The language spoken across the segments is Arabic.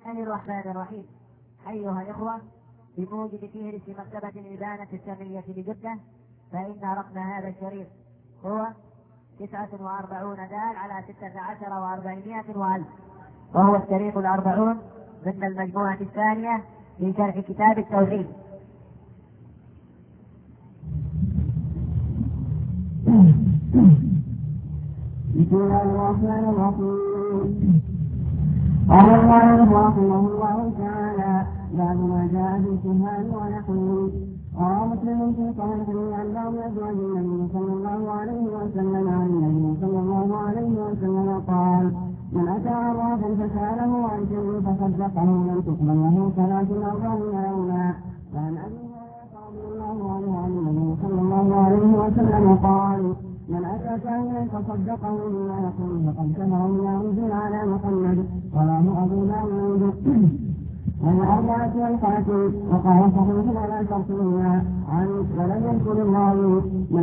بسم الله الرحمن الرحيم. أيها الإخوة، بموجب فهرس مكتبة الإبانة الشرعية بجدة، فإن رقم هذا الشريط هو 49 دال على 16 و400 وألف، وهو الشريط 40 ضمن المجموعة الثانية في شرح كتاب التوحيد. بسم الله الرحمن الرحيم. قال المؤلف رحمه الله تعالى: باب ما جاء في الكهان ونحوه. روى مسلم في صحيحه عن بعض ازواج النبي صلى الله عليه وسلم عن النبي صلى الله عليه وسلم قال: من اتى عرافا فساله عن شيء فصدقه لم تقبل له 43 يوما. وعن ابي هريره رضي الله عنه عن النبي صلى الله عليه وسلم قال: من أتى كاهنا فصدقه بما يقول فقد كفر بما أنزل على محمد. رواه أبو داود. والأربعة والحاكم. وقال صحيح على شرطهما ولم يذكر الراوي.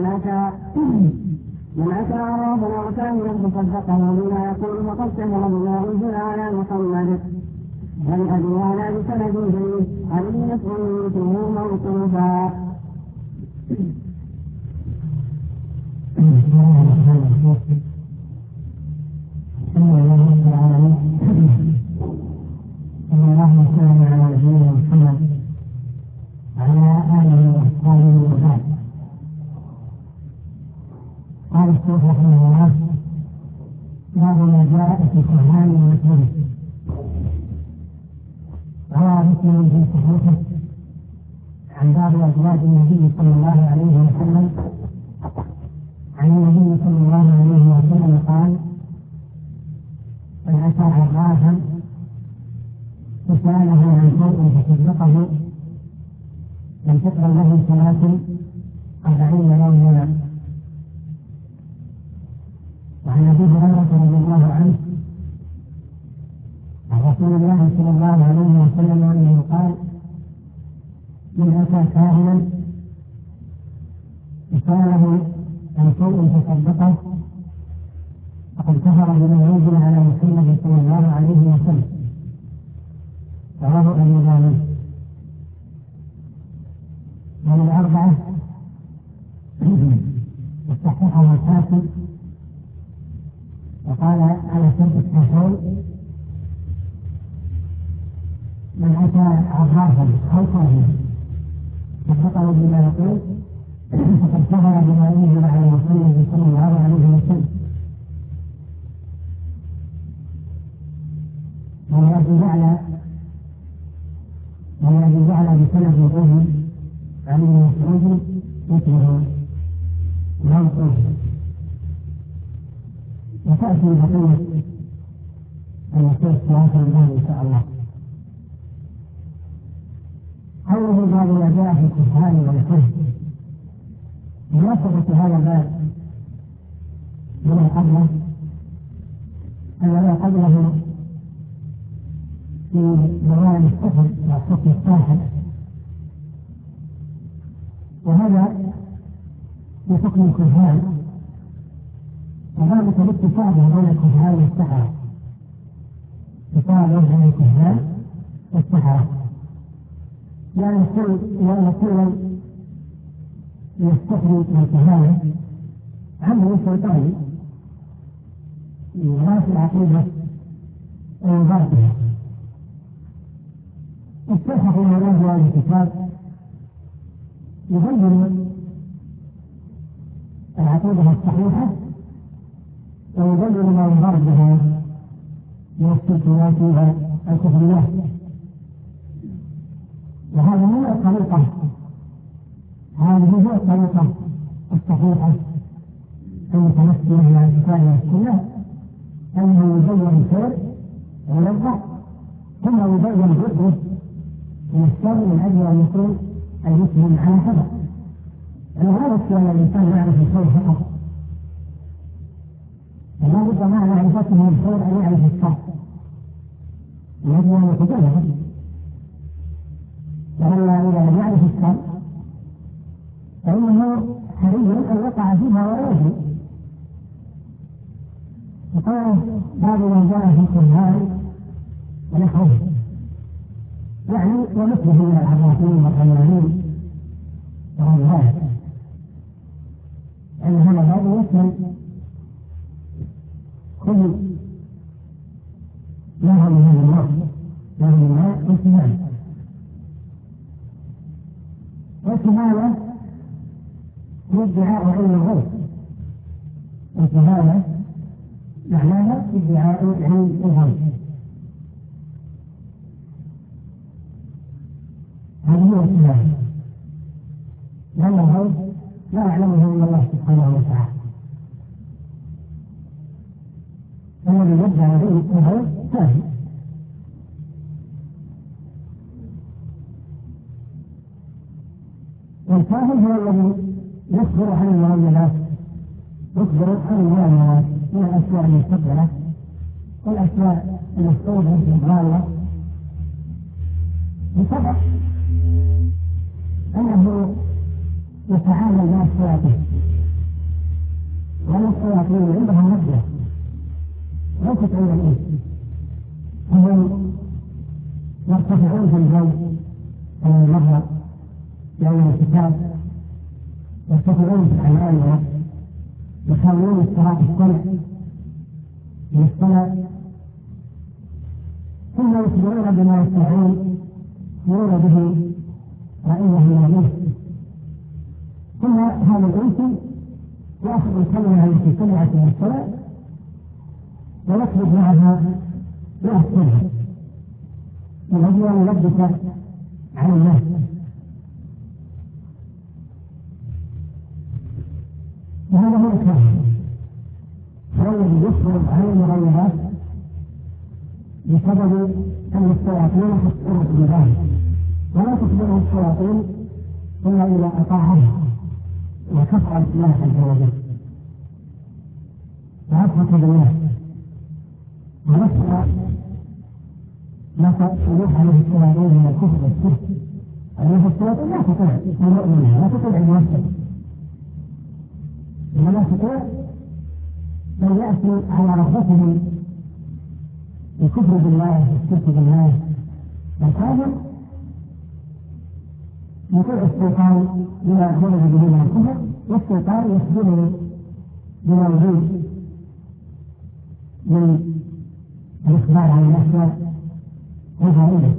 من أتى عرافا أو كاهنا فصدقه بما يقول فقد كفر بما أنزل على محمد. ولأبي على بسند جيد عن ابن مسعود مثله موقوفا. بسم الله الرحمن الرحيم. الحمد لله رب العالمين، صلى الله وسلم على نبينا محمد وعلى آله وأصحابه وبعد. قال الشيخ رحمه الله: باب ما جاء في الكهان ونحوه. روى مسلم في صحيحه عن بعض أزواج النبي صلى الله عليه وسلم عن النبي صلى الله عليه وسلم قال: من أتى عرافا فسأله عن شيء فصدقه لم تقبل له 43 يوما. وعن أبي هريرة رضي الله عنه عن رسول الله صلى الله عليه وسلم أنه قال: من أتى كاهنا فسأله عن شيء فصدقه فقد كفر بما أنزل على محمد صلى الله عليه وسلم. رواه أبو داود. من الأربعة وصححه الحاكم وقال على شرط الصحيحين: من أتى عرافا أو كاهنا صدقه بما يقول فقد كفر بما أنزل على محمد صلى الله عليه وسلم. وأبي جعل بسند وجوه عن ابن مسعود مثله موقوف. وتأتي بقية النصوص في آخر الباب إن شاء الله. قوله باب ما جاء في الكهان ونحوه. مناسبة هذا الباب بما قبله أن ما قبله في بيان السحر والحكم الساحر، وهذا في حكم الكهان، وذلك بالتشابه بين الكهان والسحرة، تشابه بين الكهان والسحرة، لأن كل يستخدم الكهانة عمل شيطاني يغاث العقيدة ويضادها. السحر في مراد هذا الكتاب يبين العقيدة الصحيحة ويبين ما يضاد بها من الشركيات والكفريات، وهذا من الطريقة، هذه هي الطريقة الصحيحة المتمثلة مع الكتاب والسنة، أنه يبين الخير ويوضح ثم يبين ضده من الشر من أجل أن يكون المسلم على حذر. لا يكفي أن الإنسان يعرف الخير فقط، ولا بد مع معرفته الخير أن يعرف الشر من أجل أن يتجنبه، لأن إذا لم يعرف الشر فإنه حري أن يقع فيها ولا يدري. وقال: باب ما جاء في الكهان ونحوه. يعني ومثله من العرافين والغيانين وغير ذلك، أن هذا الباب يشمل كل ما هو من هذا النوع ومن الماء والكمامة. والكمامة هي ادعاء علم الغيب، الكمامة معناها ادعاء علم الغيب. هذه هي الكمامة، لأن الغيب لا يعلمه إلا الله سبحانه وتعالى. الذي يدعى عليه الغيب كافر. والكاهن هو الذي يخبر عن المعاملات، يخبر عن المعاملات من الأشياء المستقبلة والأشياء المفقودة في الغالية، بسبب أنه يتعامل مع الشياطين، وأن الشياطين عندها مبدأ ليست عند الإنس، هم يرتفعون في الجو كما مر يوم الكتاب، يرتفعون في العمالة، يحاولون استراحة السمع من السماء، ثم يخبرون بما يستطيعون يرون به رأيه من الإنس، ثم هذا الإنس يأخذ الكلمة التي سمعت من السماء ويكذب معها ويحسنها من أجل أن يلبس على الناس. وهذا هو الكاهن، هو الذي يخبر عن المغيبات بسبب أن الشياطين تخبر بذلك، ولا تخبره الشياطين إلا إذا أطاعها وكفر بالله عز وجل وأشرك بالله ونفس ما تلوح عليه الشياطين من الكفر والشرك. أن الشياطين لا تطيع المؤمنين، لا تطيع الموحد، إنما تطيع من يأتي على رغبته الكفر بالله والشرك بالله. والكافر يطيع الشيطان بما خرج به من الكفر، والشيطان يخبره بما يريد من الإخبار عن الأشياء الغائبة.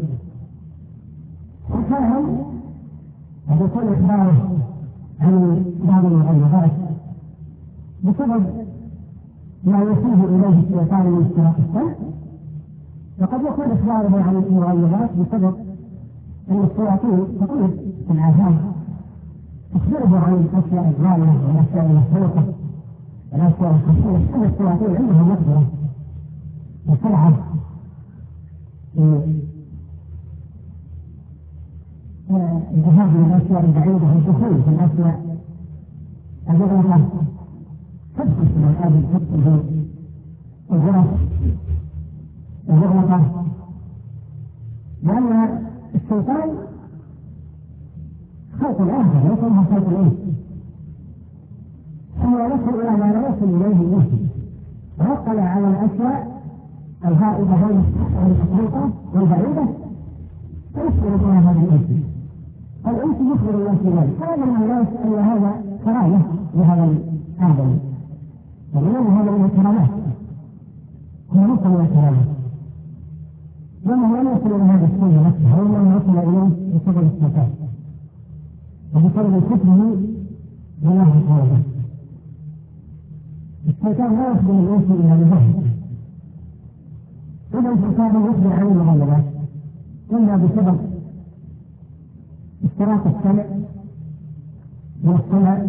الكاهن يكون إخباره عن بعض المغيبات بسبب ما يوصله إليه الشيطان من استراق السمع، وقد يكون إخباره عن المغيبات بسبب أن الشياطين تطير في الآثام تخبره عن الأشياء الظالمة والأشياء المخلوقة والأشياء الخفية. أن الشياطين عندهم مقدرة وسرعة الذهاب من الأشياء البعيدة والدخول في الأشياء المغلقة، تدخل في الآب تدخل في الغرف المغلقة، لأن الشيطان خلق الآخر ليس لها خلق الإنس، هو يصل إلى ما لا يصل إليه الإنس، ويطلع على الأشياء الغائبة والمخلوقة والبعيدة فيخبر بها هذا الإنس. الإنس يخبر الله في ذلك، هذا من الناس أن هذا كرامة لهذا الآدم، ولأن هذا من الكرامات، هو ليس من الكرامات، لأنه لم يصل إلى هذا الشيء نفسه، هو لم يصل إليه بسبب الشيطان وبسبب كفره بالله عز وجل. الشيطان لا يخبر الإنس إلا بظهره، إذا الشيطان يخبر عن المغيبات إلا بسبب استراق السمع والسمع،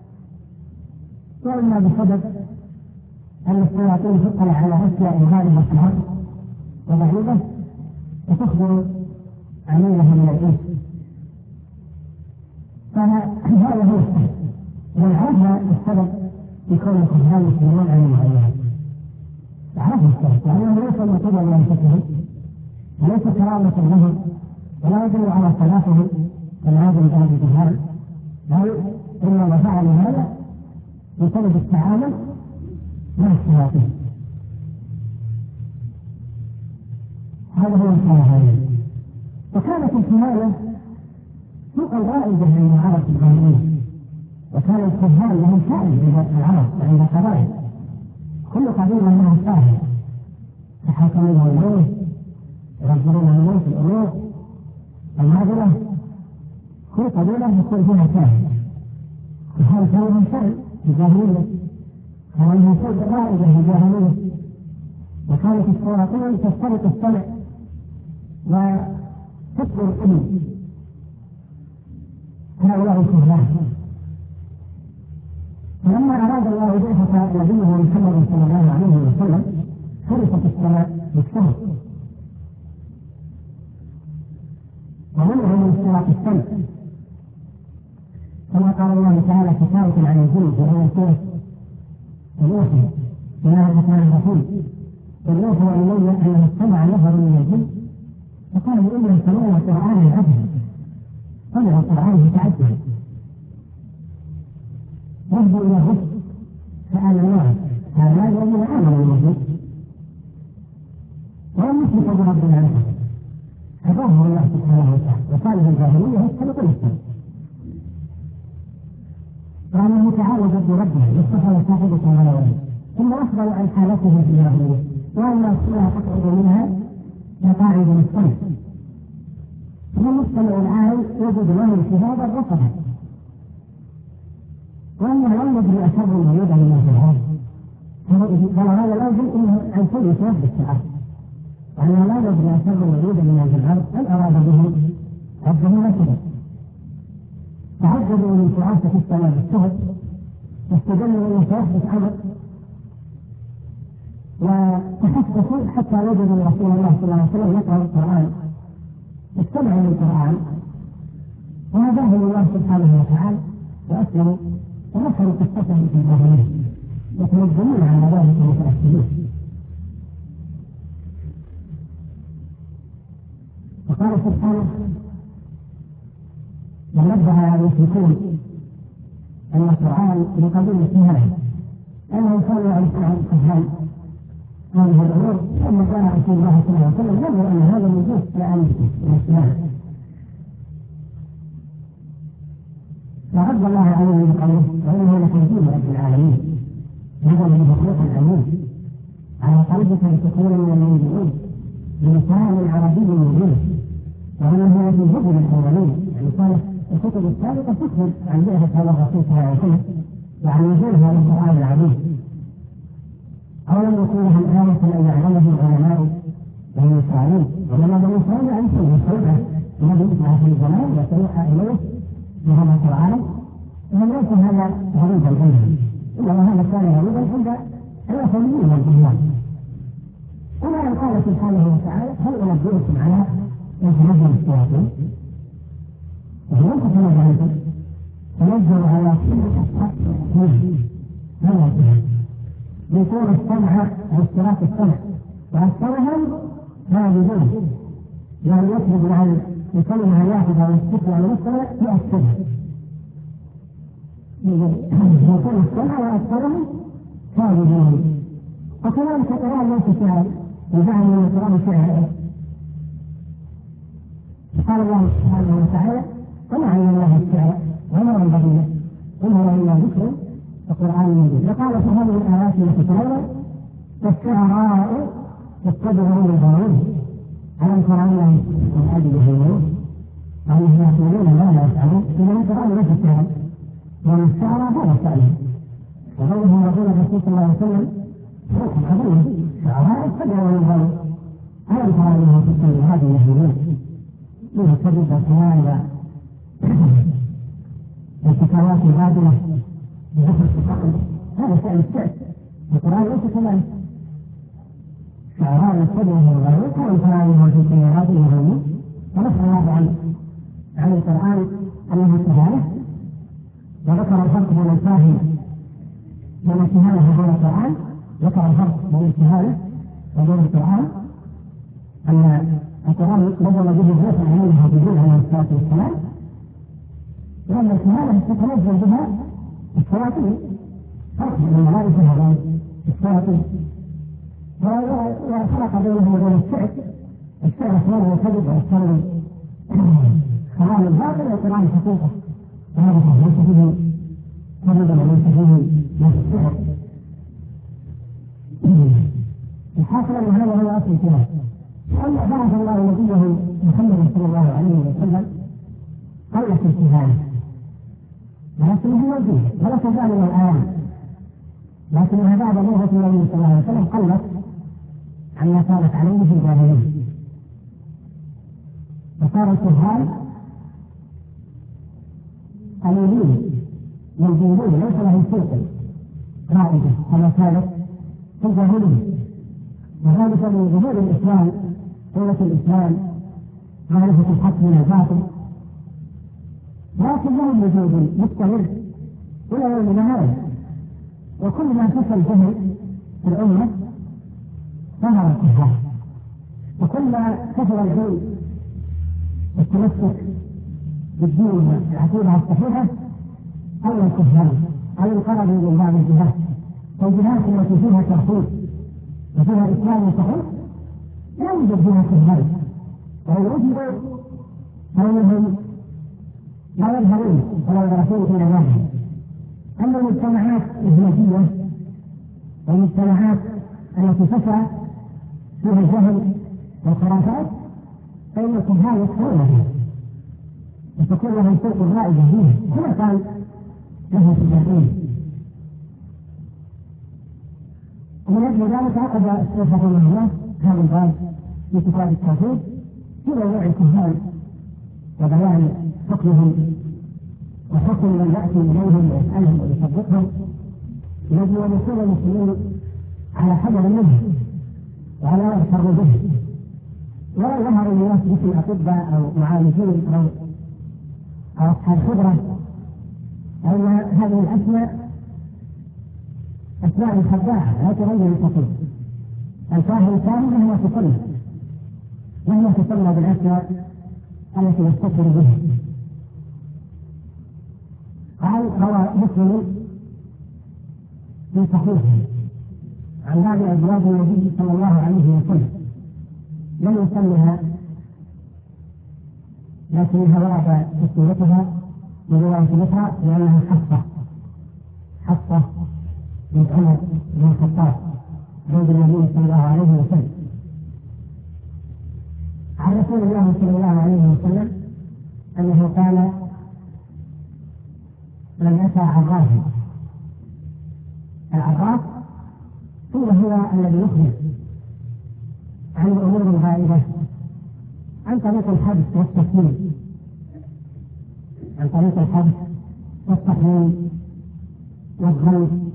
وإما بسبب أن الشياطين تطلع على أشياء غالبة في الأرض وبعيدة وتخبر عميلها من الإنس. فهذا هو السبب، ولهذا السبب يكون الخبران يسلمون عن المغيبات. عرفوا السبب، لأنه ليس من قبل أنفسهم وليس كرامة لهم ولا يدل على صلاتهم كما يدل على الجهال، بل إنما فعلوا هذا بسبب التعامل مع الشياطين. هذا هو الكاهن. وكانت الكهانة سوقا رائجا عند العرب في الجاهلية، وكان الكهان لهم شأن عند العرب وعند القبائل، كل قبيلة لها كاهن يحاكمون الموت، يرجعون الموت الأمور النادرة، كل قبيلة يكون فيها كاهن. الكهان كان لهم شأن في الجاهلية، كان لهم شأن رائجا في الجاهلية، وكانت الشياطين تسترق السمع وتكبر الأذن هؤلاء الكهان. فلما أراد الله بعثة نبيه محمد صلى الله عليه وسلم فرست السماء بالسهل ومنعوا من استراق السمع، كما قال الله تعالى حكاية عن الجن في أول سورة الأوحي بسم الله الرحمن الرحيم: إذ أوحي إلي أنه استمع نفر من الجن فقالوا إنا سمعنا قرآنا عجبا، سمعوا القرآن يتعجب يهدي إلى الرشد فآمنوه، هؤلاء الذين آمنوا بالرسل ولم يشركوا بربنا أحدا، هداهم الله سبحانه وتعالى. وكانت الجاهلية يستبقون السمع، وأنه تعالى ضد ربه يصطفى صاحبة ولا ولد، ثم أخبر عن حالته في الجاهلية وأن الصلاة تقعد منها مقاعد السمع، فالمستمع العام يجد له شهادة رفضا، وأنه لم يدري أشر مريضا من الجهاد، قال هذا لازم إنه عن كل شيء بالسعادة، وأنه لا يدري أشر مريضا من الجهاد أن أراد به ربه نفسه. تعجبوا من شعاثة السماء بالسهل واستدلوا أنه سيحدث أمر، وتحسسوا حتى وجدوا رسول الله صلى الله عليه وسلم يقرأ القرآن، استمعوا للقرآن وهداهم الله سبحانه وتعالى وأسلموا ونشروا قصتهم في الجاهلية يتنزلون عن ذلك المتأكدين. وقال سبحانه: ونبه المشركون أن القرآن بقضية الكهانة أنهم كانوا يعرفون عن الكهان هذه الأمور، لما جاء رسول الله صلى الله عليه وسلم يظهر أن هذا موجود في الإسلام، فرد الله عليه بقوله: وإنه لتنزيل رب العالمين نزل به الروح الأمين على قلبك لتكون من المنذرين بلسان عربي مبين، وأنه الذي هدى الأولين. يعني كانت الكتب السابقة تخبر عن بعثة هذا الرسول صلى الله عليه وسلم وعن نزول هذا القرآن العظيم. أولم يكن لهم آية أن يعلمه العلماء بني إسرائيل، ولما بني إسرائيل أنتم يسوع الذي يسمع في الزمان وسيوحى إليه بهذا القرآن، ومن ليس هذا غريبا عنهم، إنما هذا كان غريبا عند الوثنيين والجهال. وما قال سبحانه وتعالى: هل أنبئكم على من تنزل الشياطين؟ وهو لم تتنزل تنزل على كل أسحاب هذا الجهل يكون السمع أو اشتراك السمع، وأكثرهم هاذبون، يعني يطلب عن الكلمة الواحدة والسكة والمسألة يأكدها، يكون السمع وأكثرهم هاذبون. وكذلك القرآن ليس شعر، وجعل من القرآن شعر. قال الله سبحانه وتعالى: وما علمناه الشعر وما ينبغي له إن هو إلا ذكر القرآن مبين. وقال في هذه الآيات التي تتلون: والشعراء يتبعون الغاوين ألم تر أنهم من أجل يهيمون وأنهم يقولون ما لا يفعلون. إذا القرآن ليس شعرا، ومن الشعراء هذا شأنه. وغيره يقول الرسول صلى الله عليه وسلم: حكم عظيم، شعراء يتبعون الغاوين ألم تر أنهم في هذه يهيمون منه كذب وخيانة والتكوات الباطلة بذكر القرآن. هذا شأن الشعر، القرآن ليس كذلك. شعراء يتبعهم الغاوين كانوا كلامهم في السيارات المهمين، ونسأل الله عن القرآن أنه كذلك، وذكر الفرق بين الفاهم بين الكهانة وبين القرآن. ذكر الفرق بين الكهانة وبين القرآن أن القرآن نزل به الروح الأمين جبريل عليه الصلاة والسلام، وأن الكهانة تتنزل بها الشياطين، فرق بين الملائكة وبين الشياطين. وفرق بينهم وبين الشعر، الشعر أحيانا يكذب ويستمر كلام الباطل وكلام الحقيقة، وهذا ليس فيه كذب وليس فيه نفس. الحاصل أن هذا هو أصل الكلام. أما بعث الله نبيه محمد صلى الله عليه وسلم قلت الكهانة، ولكنه موجود ولا تزال من الآيام، لكنها بعد بعثة النبي صلى الله عليه وسلم قلت عما كانت عليه في الجاهلية، وصار الكهان قليلين موجودين ليس لهم سلطة رائدة كما كانت في الجاهلية، وذلك من ظهور الإسلام، قوة الإسلام، معرفة الحق من الباطل، لكن لهم وجود مستمر إلى يومنا هذا. وكل ما فشل الجهل في الأمة ظهر الكهان، وكل ما كثر العلم التمسك بالدين والعقيدة الصحيحة أو الكهان أو انقرضوا من بعض الجهات، والجهات التي فيها توحيد وفيها إسلام صحيح لا يوجد فيها كهان، وإن وجدوا فإنهم لا يظهرون ولا يدرسون إلى ذلك. أما المجتمعات الهندية والمجتمعات التي فشل فيها الجهل والخرافات فإن الكهان يكفرون فيها وتكون لهم سلطة رائدة فيها كما كان له في الجاهلية. ومن أجل ذلك عقد الشيخ رحمه الله هذا الباب في كتاب التوحيد في موضوع الكهان وبيان حكمهم وحكم من يأتي إليهم ويسألهم ويصدقهم، الذي أن يكون المسلمين على حذر منه وعلى يغتر به، ولا يظهر الناس مثل أطباء أو معالجين أو أصحاب خبرة، أن هذه الأسماء أسماء خداعة لا تغير الحقيقة. الكاهن الكامل مهما تسمى بالأسماء التي يستكبر بها. قال روى مسلم في صحيحه عن بعض أزواج النبي صلى الله عليه وسلم لم يسمها، لكنها ورد تسميتها برواية مثلها لأنها حفصة بن عمر بن الخطاب زوج النبي صلى الله عليه وسلم. عن رسول الله صلى الله عليه وسلم أنه قال: من أتى عرافا، العراف هو الذي يخبر عن الأمور الغائبة عن طريق الحدث والتكوين، عن طريق الحدث والتحليل والظن،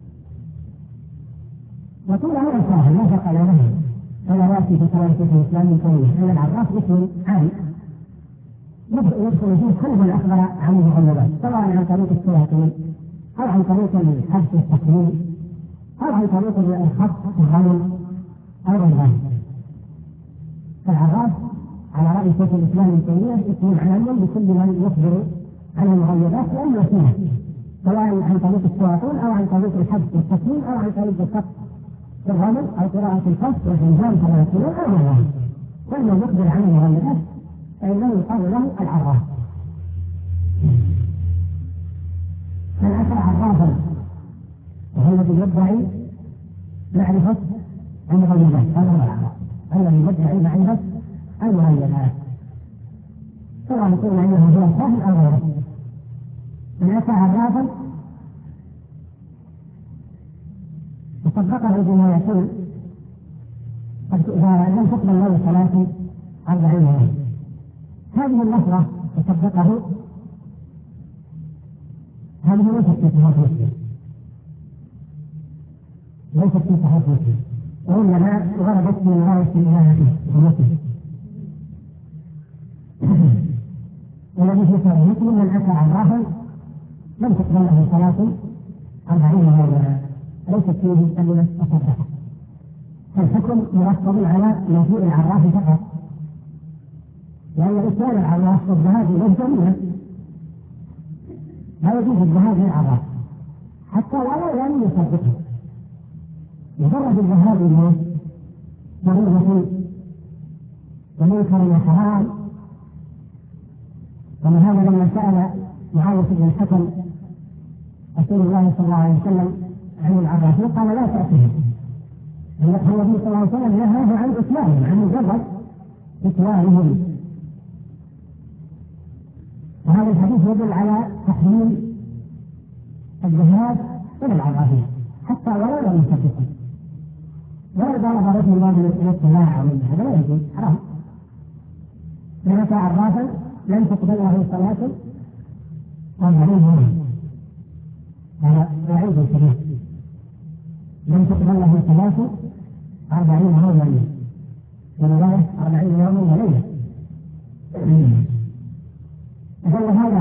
وكل هذا سهل لا فرق له. فلا يأتي في كلام شيخ الإسلام ابن تيمية أن العراف اسم عام يدخل فيه كل من أخبر عن المغيبات، سواء عن طريق الشياطين أو عن طريق الحدث والتكوين أو عن طريق الخط والظن أو غير ذلك. فالعراف على رأي شيخ الإسلام ابن تيمية اسم عام لكل من يخبر عن المغيبات لأن وسيلة، سواء عن طريق الشياطين أو عن طريق الحدث والتكوين أو عن طريق الخط والرمل أو قراءة الفصل والإنجام كما يقولون أو غيره. ومن يخبر عن المغيبات فإنه يقال له العراف. من أتى عرافا وهو الذي يدعي معرفة المغيبات، هذا هو العراف الذي يدعي معرفة المغيبات، سواء يكون أنه هو سهل أو غيره. من أتى عرافا وصدقه بما يقول إذا لم تقبل له 43 يوما، هذه اللفظة وصدقه هذه ليست في صحيح مسلم، ليست في صحيح مسلم، وإنما غلبت من رواية الله في مسلم. والذي في صحيح مسلم من أتى عرافا لم تقبل له 43 يوما، ليست فيه كلمة أصدقه. فالحكم مرتب على مجيء العراف فقط، لأن الإسلام العراف والذهاب إليه جميعا لا يجوز الذهاب للعراف حتى ولا يصدقه. مجرد الذهاب إليه ضرورة ومنكر وحرام ولهذا لما سأل معاوية بن الحكم رسول الله صلى الله عليه وسلم عن العرافين قال لا تأتيهم. النبي صلى الله عليه وسلم نهاه عن إسلامهم، عن مجرد إسلامهم. وهذا الحديث يدل على تحريم الذهاب إلى العرافين حتى ولو لم يصدقوا. ولا طلب رجل الله من الصلاة أو من هذا لا يجوز، حرام. من أتى عرافا لم تقبل له صلاة 40 يوما، هذا وعيد كبير. لم تقبل له صلاة 40 يوما، ورواية 40 يوما وليلة. دل هذا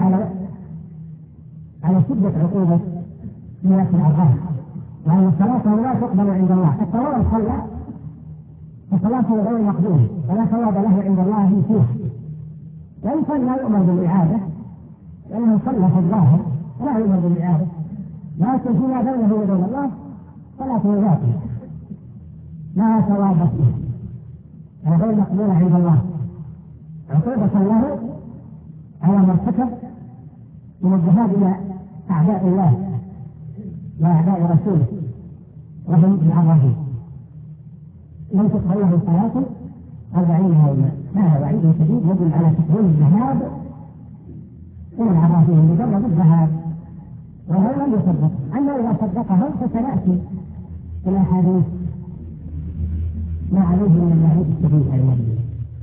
على شدة عقوبة مئة العراف، وأن الصلاة لا تقبل عند الله حتى ولو صلى فصلاته غير مقبولة ولا ثواب له عند الله فيها. وإنسان لا يؤمر بالإعادة لأنه صلى في الظاهر ولا يؤمر بالإعادة، لكن فيما بينه وبين الله صلاته باطلة لا ثواب فيها غير مقبولة عند الله، عقوبة له على ما ارتكب من الذهاب إلى أعداء الله وأعداء رسوله وهم العرافين. لم تقبل له صلاة 40 يوما. هذا وعيد شديد يدل على تحريم الذهاب إلى العرافين مجرد الذهاب وهو لم يصدق. أما إذا صدقهم فسنأتي في الأحاديث ما عليه من الوعيد الشديد على النبي.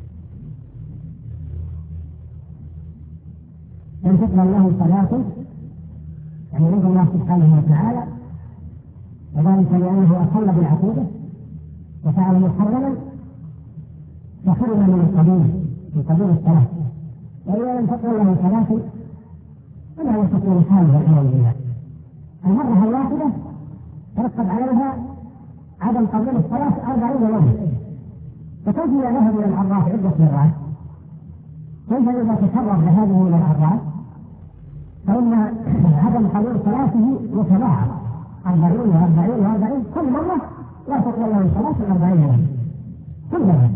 لم تقبل له صلاة يعني عند الله سبحانه وتعالى، وذلك لأنه أخل بالعقيدة وفعل محرما فحرم من قبول الصلاة. وإذا لم تقبل له صلاة فلا يستطيع حاله والعياذ بالله. المرة الواحدة ترتب عليها عدم قبول الصلاة 40 يوما، فكيف إذا ذهب إلى العراف عدة مرات؟ كيف إذا تكرر ذهابه إلى العراف؟ فإن عدم قبول صلاته يتباعد 40 و40 كل مرة لا تقبل له صلاة 40 يوما كل مرة.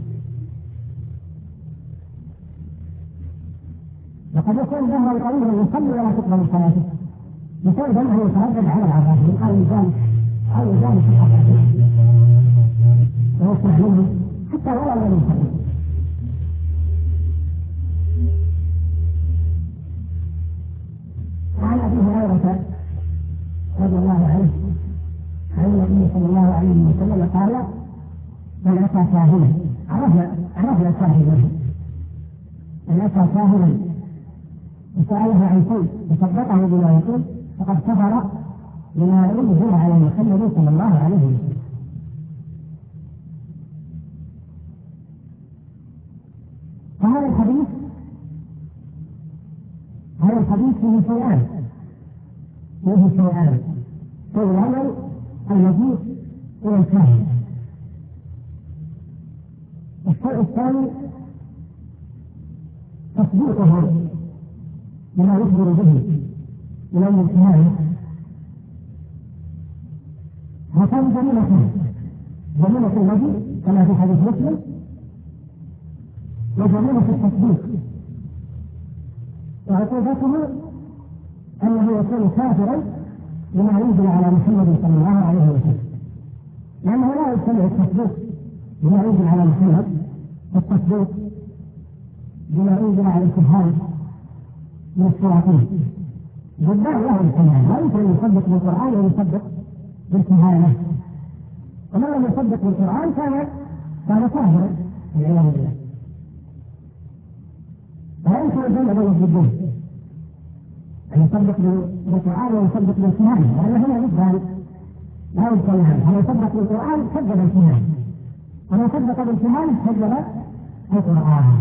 وقد يكون ظهر طويلا يصلي ولا تقبل صلاته بسبب أنه يتردد على العرافين أو يجالس العرافين ويصلح منه حتى ولا لم يصلي. وعن أبي هريرة رضي الله عنه عن النبي صلى الله عليه وسلم قال: من أتى كاهنا، عرفنا كاهنا، من أتى كاهنا وسأله عن شيء وصدقه بما يقول فقد كفر بما أنزل على محمد صلى الله عليه وسلم. فهذا الحديث فيه شيئان. في الأول المجيء إلى الكاهن. الشيء الثاني تصديقه بما يخبر به من أمر الكهانة. هاتان جميلة المجيء كما في حديث مسلم، وجميلة التصديق. وعقوبته أنه يكون كافرا بما ينزل على محمد صلى الله عليه وسلم، لأنه لا يجتمع التصديق بما ينزل على محمد والتصديق بما ينزل على الكهان من الشياطين. جدان له الكهان، لا يمكن أن يصدق بالقرآن ويصدق بالكهانة. ومن لم يصدق بالقرآن كان كافرا والعياذ بالله. لا يمكن الجمع بين الضدين، أن يصدق بالقرآن ويصدق بالكهانة، لأن هنا ضدان لا يجتمعان. هل يصدق بالقرآن كذب الكهانة، ومن صدق بالكهانة كذب القرآن.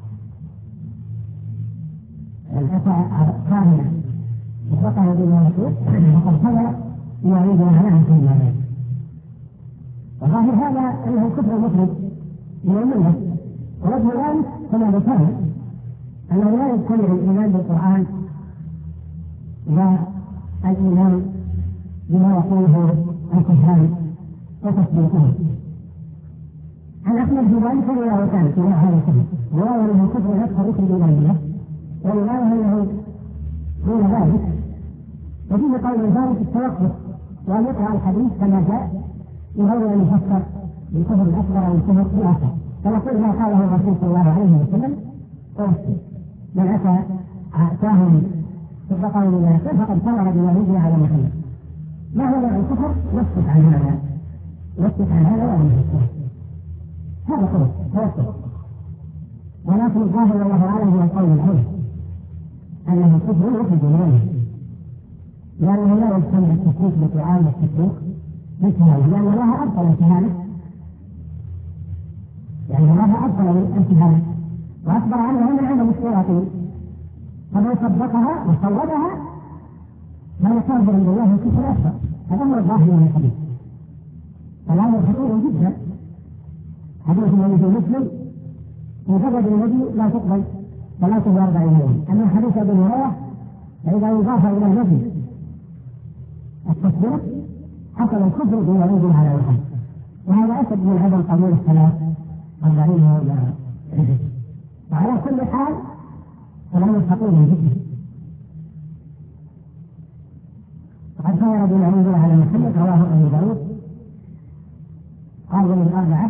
الأتى كاهنا وصدقه بما يقول فقد كفر بما ينزل على محمد. وظاهر هذا أنه كفر مفرد من الملة، ورد ذلك كما ذكرنا أنه لا يجتمع الإيمان بالقرآن والإيمان بما يقوله الكهان وتصديقه. عن أحمد في ذلك روايتان في هذا الكفر، رواية أنه كفر يكفر بالإيمان بالله، والرواية أنه دون ذلك. وفيه قول ذلك التوقف وأن يقرأ الحديث كما جاء من غير أن يفسر بالكفر الأكبر أو الكفر الآخر. فنقول ما قاله الرسول صلى الله عليه وسلم توسل من أتى ساهم صدقه بما يقول فقد كفر بما يجري على محمد. ما هو نوع الكفر؟ يسكت عن هذا، يسكت عن هذا وأن يفسر. هذا قول توسل. ولكن الظاهر والله أعلم هو القول الأول أنه الكفر يخرج منه، لأنه لا يجتمع التشريك بطعام والتشريك بالكهانة، لأن الله أبطل الكهانة، يعني الله أبطل الكهانة وأخبر عنها من عدم الشياطين، فمن صدقها وصوبها فهو كافر بالله الكفر أكبر. هذا هو الظاهر من الحديث. فالأمر خطير جدا. حديث النبي في مسلم مجرد النبي لا تقبل صلاته ب40 يوم. أما حديث أبي هريرة فإذا يضاف إلى النبي التصديق حصل الكفر بما يجب على الحد، وهذا أشد من عدم قبول الصلاة 40 يوم. وعلى كل حال فالأمر خطير جدا. وقد خير بما ينزل على محمد رواه أبو داود قال من الأربعة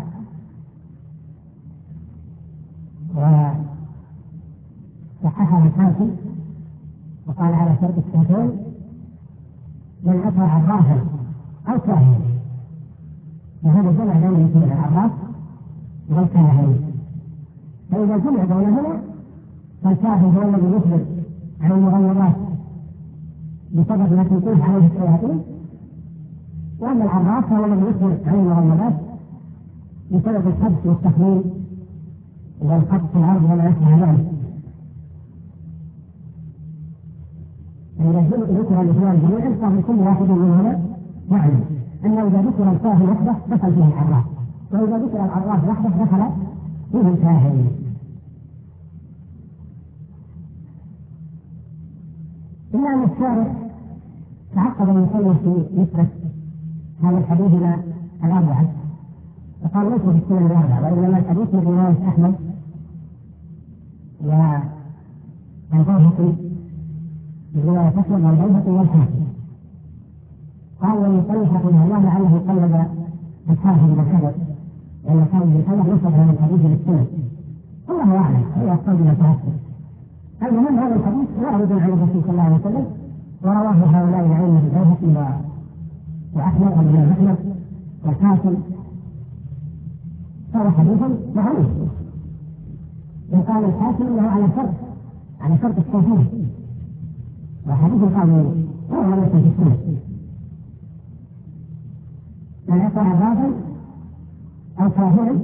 وصححه الحاكم وقال على شرط الشيخين من أتى عرافا أو كاهنا، وهذا جمع بين العراف والكاهن. فإذا جمع بينهما فالكاهن هو الذي يخبر عن المغيرات بسبب ما تنقلها عليه الشياطين، وأما العراف هو الذي يخبر عن المغيرات بسبب الحبس والتخمين والخط في الأرض وما يشبه ذلك. فإذا ذكر الاثنان جميعا فهم كل واحد منهما يعلم أنه إذا ذكر الكاهن وحده دخل فيه العراف، وإذا ذكر العراف وحده دخل فيه الكاهن. إلا أن الشارع تعقد المصنف في نسبة هذا الحديث إلى الأربعة، فقال ليس في السنن الأربعة، وإنما الحديث من رواية أحمد والبيهقي برواية أحمد والبيهقي والحاكم. قال المصنف رحمه الله لعله قلد الحافظ بن حجر، لأن الحافظ بن حجر نسب هذا الحديث للسنن، والله أعلم هو القول المتأكد. المهم هذا الحديث وارد عن الرسول صلى الله عليه وسلم، ورواه هؤلاء العلم البيهقي وأحمد والإمام أحمد والحاكم. هذا حديث معروف، وقال الحاكم انه على شرط الصحيح، وحديث قالوا هو ليس في السنة. من أتى عرافا أو كاهنا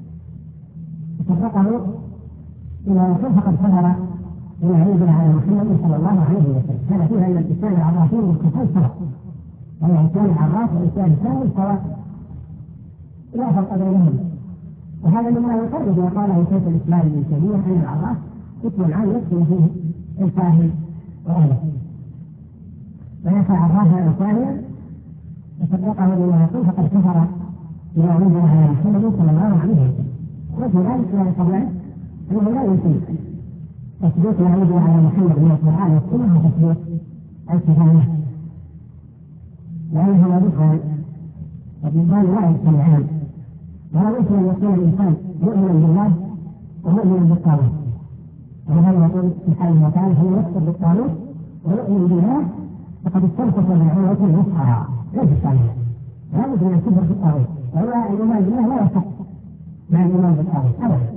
صدقه بما يقول فقد كفر بما ينزل على محمد صلى الله عليه وسلم. هذا فيها أن الإسلام العرافين والكفار سواء، وهي إسلام العراف والإسلام الكامل سواء لا فرق بينهم. وهذا مما يقرب ما قاله شيخ الإسلام ابن تيمية أن العراف اسم عام يدخل فيه الكاهن وأهله. ويأتى عرافا أو كاهنا وصدقه بما يقول فقد كفر بما ينزل على محمد صلى الله عليه وسلم. وفي ذلك لا يستطيع أنه لا يمكن تثبيت ما ينزل على محمد من القرآن والسنة وتثبيت الكهانة، لأنه ضدان والضدان لا يجتمعان. ولا يمكن أن يكون الإنسان مؤمنا بالله ومؤمنا بالطاغوت، ولهذا يقول سبحانه وتعالى هو يكفر بالطاغوت ويؤمن بالله فقد استمسك بالعروة الوثقى. ليس الصالح، لا بد من الكفر بالطاغوت، ولا الإيمان بالله لا يصح مع الإيمان بالطاغوت أبدا.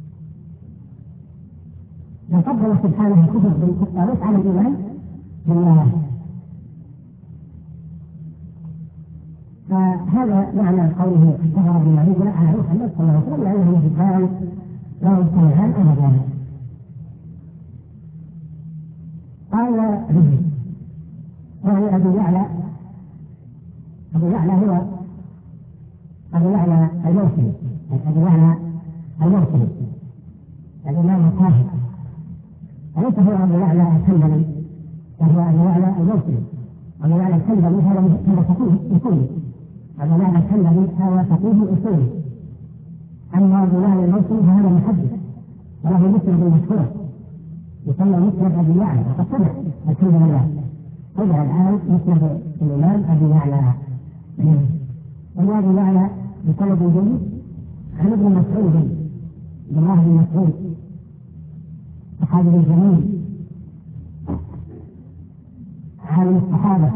بل فضل سبحانه الكفر بالطاغوت على الإيمان بالله. فهذا معنى قوله كفر بما ينزل على محمد صلى الله عليه وسلم، لأنه جبال لا يجتمعان أبدا. قال وهو أبو يعلى هو أبو يعلى الموصلي، الإمام الطاهر، وليس هو أبو يعلى الحنبلي، وهو أبو يعلى الموصلي. أبو يعلى الحنبلي هذا فقيه أصولي، أبو يعلى الحنبلي هذا فقيه أصولي. أما أبو يعلى الموصلي فهذا محدث وله مسند مشهور، يسمى مسند أبي يعلى، وقد سمع الحمد لله طلع الآن مسند الإمام أبي يعلى. وأبي يعلى بسند جيد عن ابن مسعود عبد الله بن مسعود صحابي الجليل عالم الصحابة،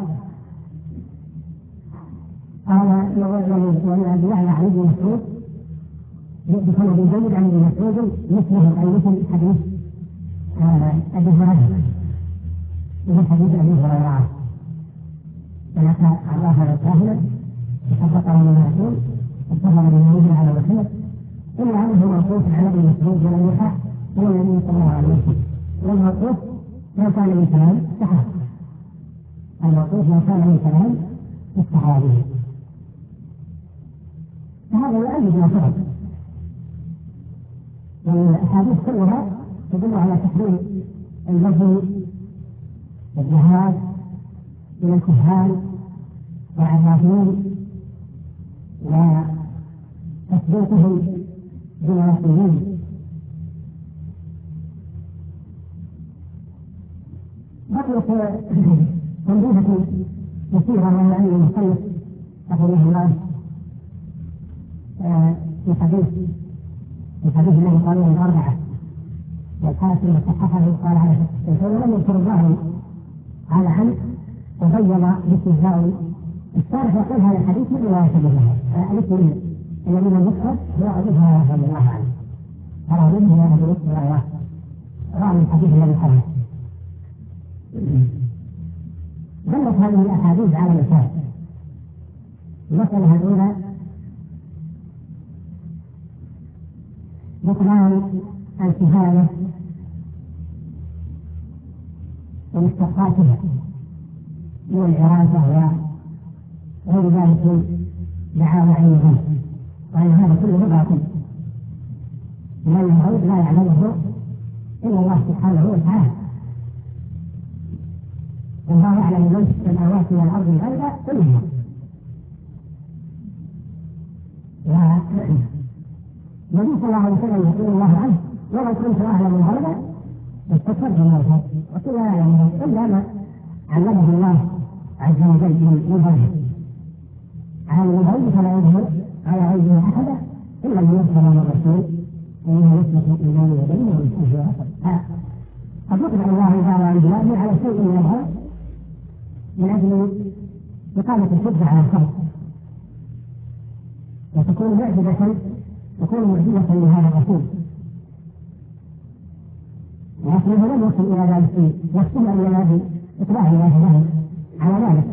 قال ولأبي يعلى عن ابن مسعود بسند جيد عن ابن مسعود مثله أي مثل حديث أبي هريرة، مثل حديث أبي هريرة فلك الله رسوله وصدقه من يقول اتفق بالنبي على محمد إلا أنه موقوف على ابن مسعود ولم يقع إلى النبي صلى الله عليه وسلم. والموقوف ما كان من كلام الصحابة، الموقوف ما كان من كلام الصحابي، فهذا يؤيد ما سبق. والأحاديث كلها تدل على تحريم الغزو والجهاد إلى الكهان والعرافين وتصديقهم بالواقعين. بقيت تنبيهة كثيرة من أن المصنف رحمه الله في حديث الذي قالوا الأربعة والحاكم صححه قال على ولم يذكر الله على عنه وبين باستهزاء الشارح يقول هذا الحديث من رواية الله الاثنين الذين يذكر هو أبوها رضي الله عنه ترى منه أبو بكر راوي الحديث الذي قاله. دلت هذه الأحاديث على مسائل. المسألة الأولى بطلان الكهانة ومشتقاتها من العرافة وغير ذلك من دعاوى عينهم، وأن هذا كله باطل لأن الغيب لا يعلمه إلا الله سبحانه وتعالى، والله يعلم من في السماوات والأرض الغيب كلها. والنبي صلى الله عليه وسلم يقول الله عنه ولو كنت أعلم الغيب استكبرت من الخير وكل لا يعلم إلا ما علمه الله عز وجل من غيره. عالم الغيب فلا يظهر على غيبه أحدا إلا من يرسل من الرسول ومن يثبت إيمان يديه ويستهزئ. قد يطلع الله تعالى عن بلاده على شيء من الغيب من أجل إقامة الحجة على الخلق، وتكون معجزة معجزة لهذا الرسول، ولكنه لم يصل إلى ذلك يحسن أن ينادي إطلاع الله له على ذلك.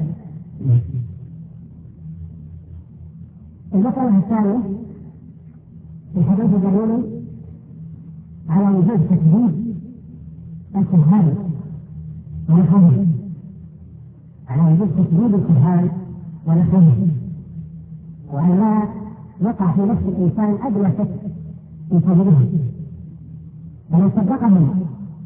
المسألة الثانية في الحديث دليل على وجود تكذيب الكهان ونحوه، على وجود تكذيب الكهان ونحوه، وأن لا يقع في نفس الإنسان أدنى شك في كذبه، فمن صدقهم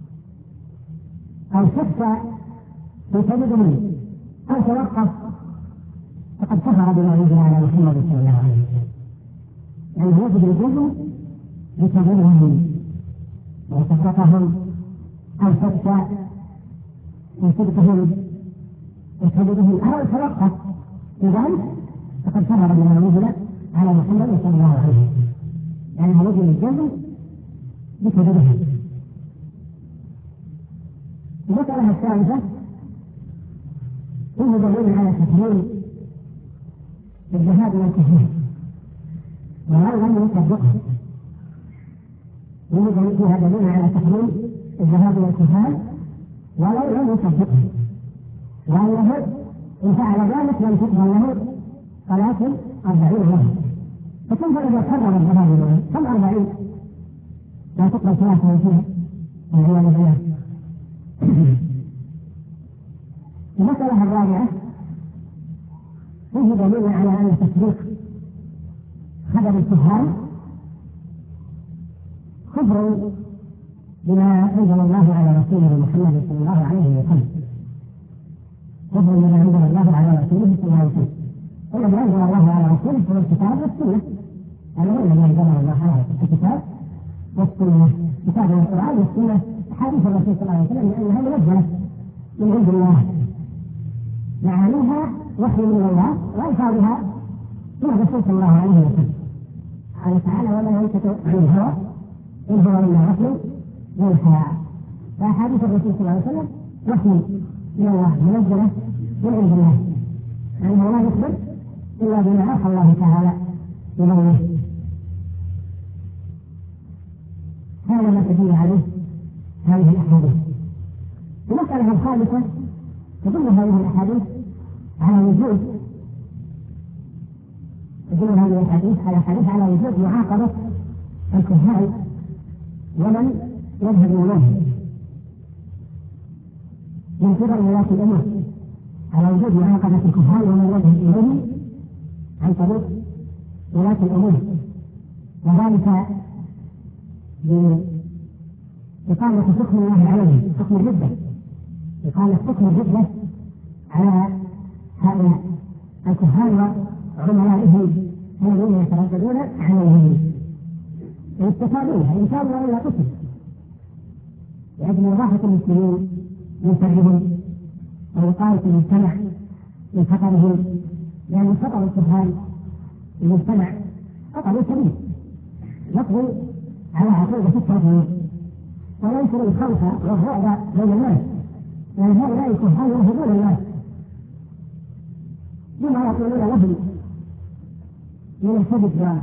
أو شك في كذبهم أو توقف فقد كفر بما أنزل على محمد صلى الله عليه وسلم، لأنه يجب الجزء بكذبهم وصدقهم أو شك في صدقهم وكذبهم أو توقف في ذلك فقد كفر بما أنزل على محمد صلى الله عليه وسلم، لأنه يجب الجزء بكذبهم. المسألة الثالثة فيه دليل على تحريم الجهاد والكهان ولو لم يصدقه، فيها دليل على تحريم الجهاد والكهان ولو لم يصدقه، وأنه إن فعل ذلك لم تقبل له صلاة 40 يوما، فكيف إذا كرر الجهاد معه كم 40 لا تقبل صلاة فيها والعياذ بالله. المسألة الرابعة فيه دليل على أن تصديق خبر الكهان كفر بما أنزل الله على رسوله محمد صلى الله عليه وسلم، كفر بما أنزل الله على رسوله صلى الله عليه وسلم. والذي أنزل الله على رسوله هو الكتاب والسنة، هذا هو الذي أنزل الله على الكتاب والسنة، كتاب القرآن والسنة أحاديث الرسول صلى الله عليه وسلم لأنها منزلة من عند الله، معانيها وحي من الله وألفاظها من الرسول صلى الله عليه وسلم. قال تعالى: وما ينطق عن الهوى إن هو إلا وحي يوحى. فأحاديث الرسول صلى الله عليه وسلم وحي من الله منزلة من عند الله، لأنه لا يخبر إلا بما أوحى الله تعالى إليه. هذا ما تدل عليه هذه الأحاديث. المسألة الخامسة تدل هذه الأحاديث على وجود على وجود معاقبة الكهان ومن يذهب إليه من قبل ولاة الأمور، على وجود معاقبة الكهان ومن يذهب إليه عن طريق ولاة الأمور، وذلك بإقامة حكم الله عليه، حكم الردة، إقامة حكم الردة على هؤلاء الكهان وعملائهم الذين يترددون عليهم ويستفادونها إن كانوا وإلا قتل، لأجل إراحة المسلمين من شرهم ووقاية المجتمع من خطرهم، لأن خطر الكهان المجتمع خطر كبير يقضي على عقيدة التوحيد وينشر الخوف والرعب بين الناس، لأن هؤلاء الكهان يرهبون الناس بما يقولون لهم من الكذب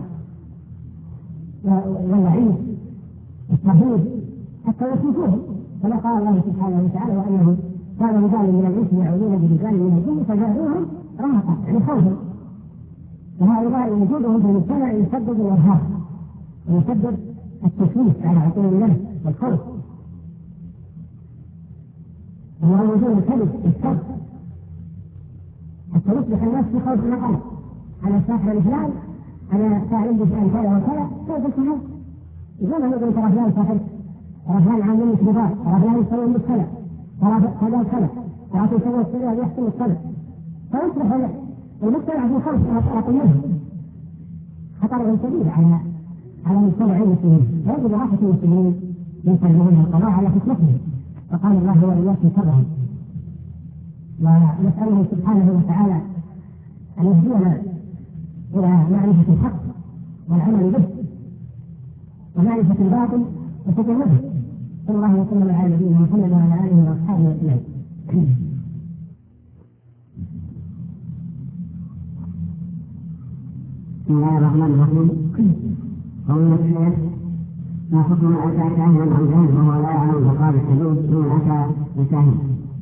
والوعيد والتهديد حتى يخيفوهم، كما قال الله سبحانه وتعالى: وأنه كان رجال من الإنس يعودون برجال من الجن فزادوهم رهقا، يعني خوفا. وهؤلاء وجودهم في المجتمع يسبب الإرهاب ويسبب التشويش على عقول الناس والخوف، وهو وجود الكذب والشر حتى يصبح الناس في خوف نقل. أنا ساحر الفلان، أنا فاعل بشأن كذا وكذا، كيف الكلام؟ إذا ما نقول ترى فلان ساحر، ترى فلان عامل كبار، ترى فلان يسوي المشكلة، ترى كذا وكذا، ترى يسوي السريع ويحسن الصلب، فيصبح المجتمع في خوف عقلهم، خطر شديد على مجتمع المسلمين. ويجب راحة المسلمين من تربيتهم القضاء على فتنتهم، وقال الله: وإياكم شرهم. ونسأله سبحانه وتعالى أن يهدينا إلى معرفة الحق والعمل به ومعرفة الباطل وتجنبه. صلى الله وسلم على نبينا محمد وعلى آله وأصحابه أجمعين. بسم الله الرحمن الرحيم. قول الشيخ: ما حكم من أتى كاهنا عن جهل وهو لا يعلم عقاب الحدود من أتى بكاهن؟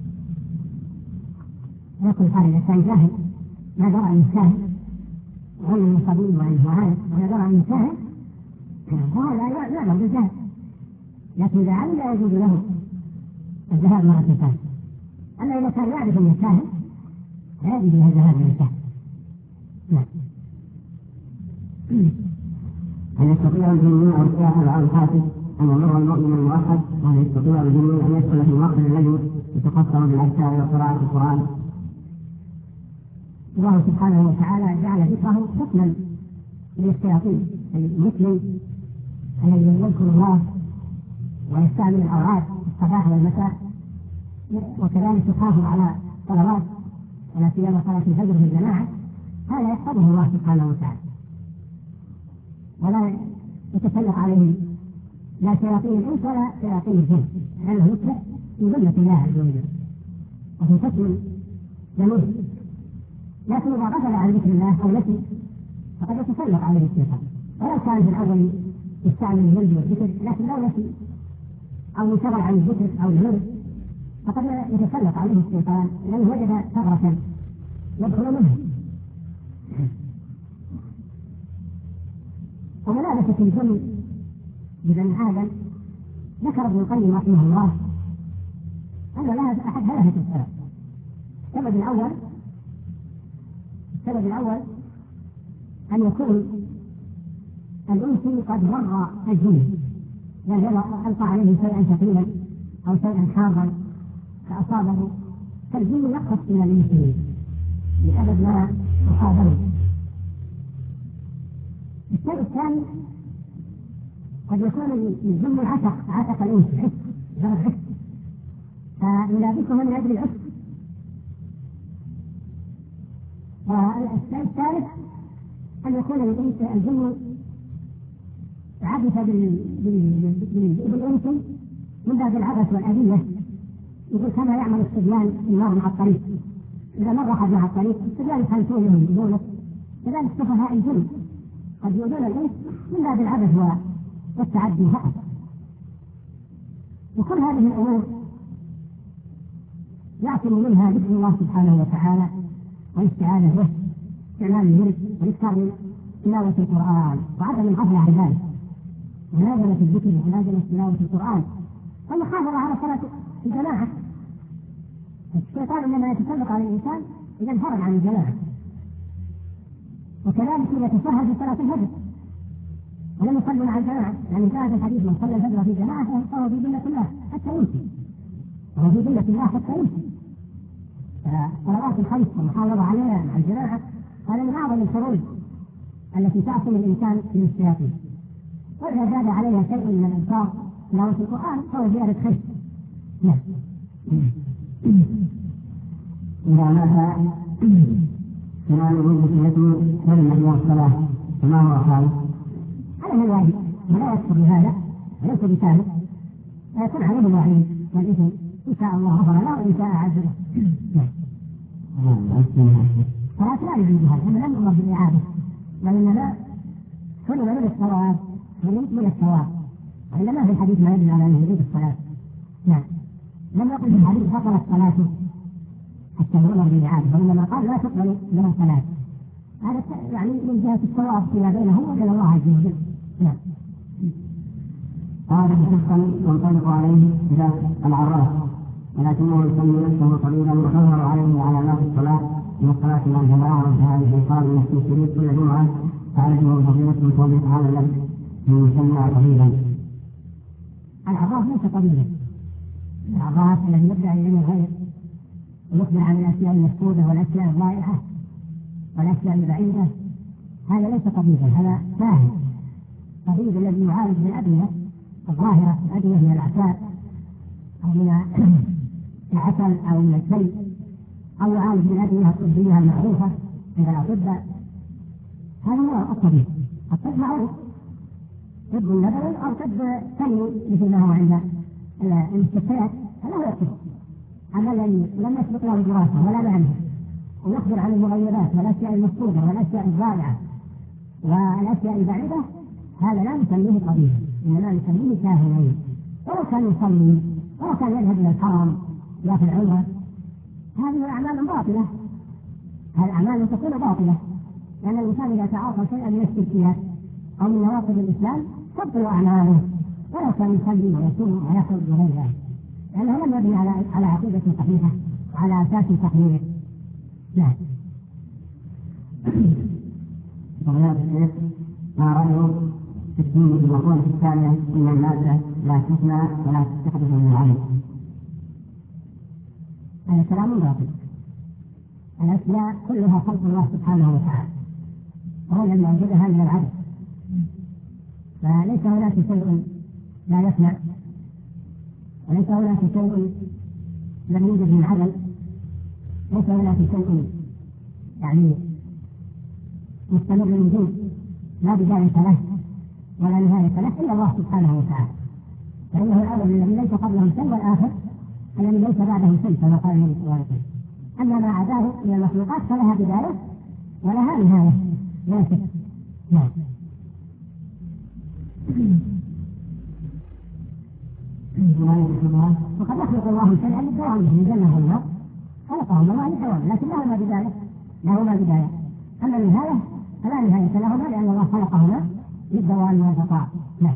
يقول قال: إذا كان جاهل ما درى عن الكاهن وأنه صبي وأنه عالم ولا درى عن الكاهن فهذا لا يعلم بالجهل، لكن إذا علم لا يجوز له الذهاب مع الكاهن. أما إذا كان يعرف أن الكاهن لا يجوز له الذهاب مع الكاهن. نعم. هل يستطيع الجنين أو الساحر أو الحاسد أن يمر المؤمن الموحد؟ وهل يستطيع الجنين أن يدخل في الوقت الذي يتقصر بالأذكار وقراءة القرآن؟ الله سبحانه وتعالى جعل ذكره حكما للشياطين، المسلم الذي يذكر الله ويستعمل الأوراق الصباح والمساء، وكذلك يحافظ على صلوات ولا سيما صلاة الفجر في الجماعة، هذا يحفظه الله سبحانه وتعالى ولا يتسلط عليه لا شياطين الإنس ولا شياطين الجن، لأنه يتبع في ذمة الله عز وجل وفي حكم جميل. لكن إذا غفل عن ذكر الله أو نسي فقد يتسلط عليه الشيطان، ولو كان في الأول يستعمل الورد والذكر، لكن لو نسي أو انشغل عن الذكر أو الورد فقد يتسلط عليه الشيطان لأنه وجد ثغرة يدخل منها. وملابسة الجن ببني آدم ذكر ابن القيم رحمه الله أن لها أحد ثلاثة أسباب. السبب الأول أن يكون الإنس قد مر الجن، يعني ألقى عليه شيئا ثقيلا أو شيئا حارا فأصابه، فالجن يقصد إلى الإنس بسبب ما أصابه. الشيء الثاني قد يكون الجن عتق الانس حس ضرب حس فيلابسه من اجل العسر. والثالث ان يكون الجن عبث بالانس من باب العبث والاذيه، يقول كما يعمل الصبيان النار مع الطريق، اذا مر احد مع الطريق الصبيان يخالفونه يقولون كذلك سفهاء الجن قد يؤذون الانس من باب العبث والتعدي فقط. وكل هذه الامور يعصم منها ذكر الله سبحانه وتعالى والاستعاذة به، استعمال الورد والاكثار من تلاوة القرآن وعدم الغفلة عن ذلك، ملازمة الذكر وملازمة تلاوة القرآن والمحافظة على صلاة الجماعة. الشيطان انما يتسلط على الانسان اذا انفرد عن الجماعة، وكذلك يتسهل في صلاة الفجر ولم يصلوا مع الجماعة، يعني جاء في الحديث من صلى الفجر في جماعة فهو في ذمة الله حتى يمسي، وهو في ذمة الله حتى يمسي. فالصلوات الخمس والمحافظة عليها مع الجماعة هذا من أعظم الفروض التي تعصم الإنسان من الشياطين. وإذا زاد عليها شيء من الإنكار تلاوة القرآن فهو زيادة خير. نعم. إذا مات كان بالنسبة للنبي والصلاة فما هو خالد؟ هذا هو الواجب ولا يكفر بهذا وليس بثالث، ويكون عليه الوعيد والإثم إن شاء الله غفر له وإن شاء عذبه. فلا يجوز هذا، لم نأمر بالإعادة وإنما كل من الصواب من الثواب، وإنما في الحديث ما يدل على أنه يريد الصلاة. نعم. لم يقل في الحديث بطلت صلاته حتى يؤمر بالإعادة، وإنما قال لا تقبل لها صلاة. هذا يعني من جهة الصواب فيما بينهم وبين الله عز وجل. نعم. هذا شخصا ينطلق عليه إلى العراف ولكنه يسمي نفسه طبيبا ويظهر عليه علامات الصلاة من الصلاة مع الجماعة وانتهاء الإيقاظ من الشريك كل جمعة فعليه فضيلة من قوله تعالى له يسمى طبيبا. العراف ليس طبيبا، العراف الذي يبدأ إليه الغير ويخبر عن الأشياء المفقودة والأشياء الضائعة والأشياء البعيدة، هذا ليس طبيبا، هذا ساهر. الطبيب الذي يعالج بالأدوية الظاهرة، الأدوية من الأعشاب أو من العسل أو من الشيء، أو يعالج بالأدوية الطبية المعروفة عند الأطباء، هذا هو الطبيب. الطب معروف، طب النبوي أو طب ثاني مثل ما هو عند المستشفيات، هذا هو الطب. أما الذي لم يسبق له دراسة ولا معرفة ويخبر عن المغيبات والأشياء المفقودة والأشياء الضائعة والأشياء البعيدة، هذا لا نسميه طبيبا، إنما نسميه كاهنا. ولو كان يصلي ولو كان يذهب إلى الحرم لا في العمرة، هذه أعمال باطلة، هذه الأعمال تكون باطلة، لأن الإنسان إذا تعاطى شيئا من الشركيات أو من نواقض الإسلام تبطل أعماله، ولو كان يصلي ويصوم ويخرج وغير ذلك، لأنه لم يبني على عقيدة صحيحة وعلى أساس صحيح. نعم. ما رأيه في الدين المقولة الثانية إن الناس لا تثنى ولا تستحدث من العمل؟ هذا كلام باطل. الأشياء كلها خلق الله سبحانه وتعالى، وهو لما وجدها من العدل، فليس هناك شيء لا يفنى، وليس هناك شيء لم يوجد من عدل، ليس هناك شيء يعني مستمر من وجود لا بداية له ولا نهاية له إلا الله سبحانه وتعالى، فإنه الأول الذي ليس قبله شيء والآخر الذي ليس بعده شيء كما قال النبي صلى الله عليه وسلم. أما ما عداه من المخلوقات فلها بداية ولها نهاية لا شك. نعم. وقد يخلق الله شيئا للدوام من جنة والنار، خلقهما الله للدوام لكن لهما بداية، أما النهاية فلا نهاية لهما لأن الله خلقهما للدوام والبقاء. نعم.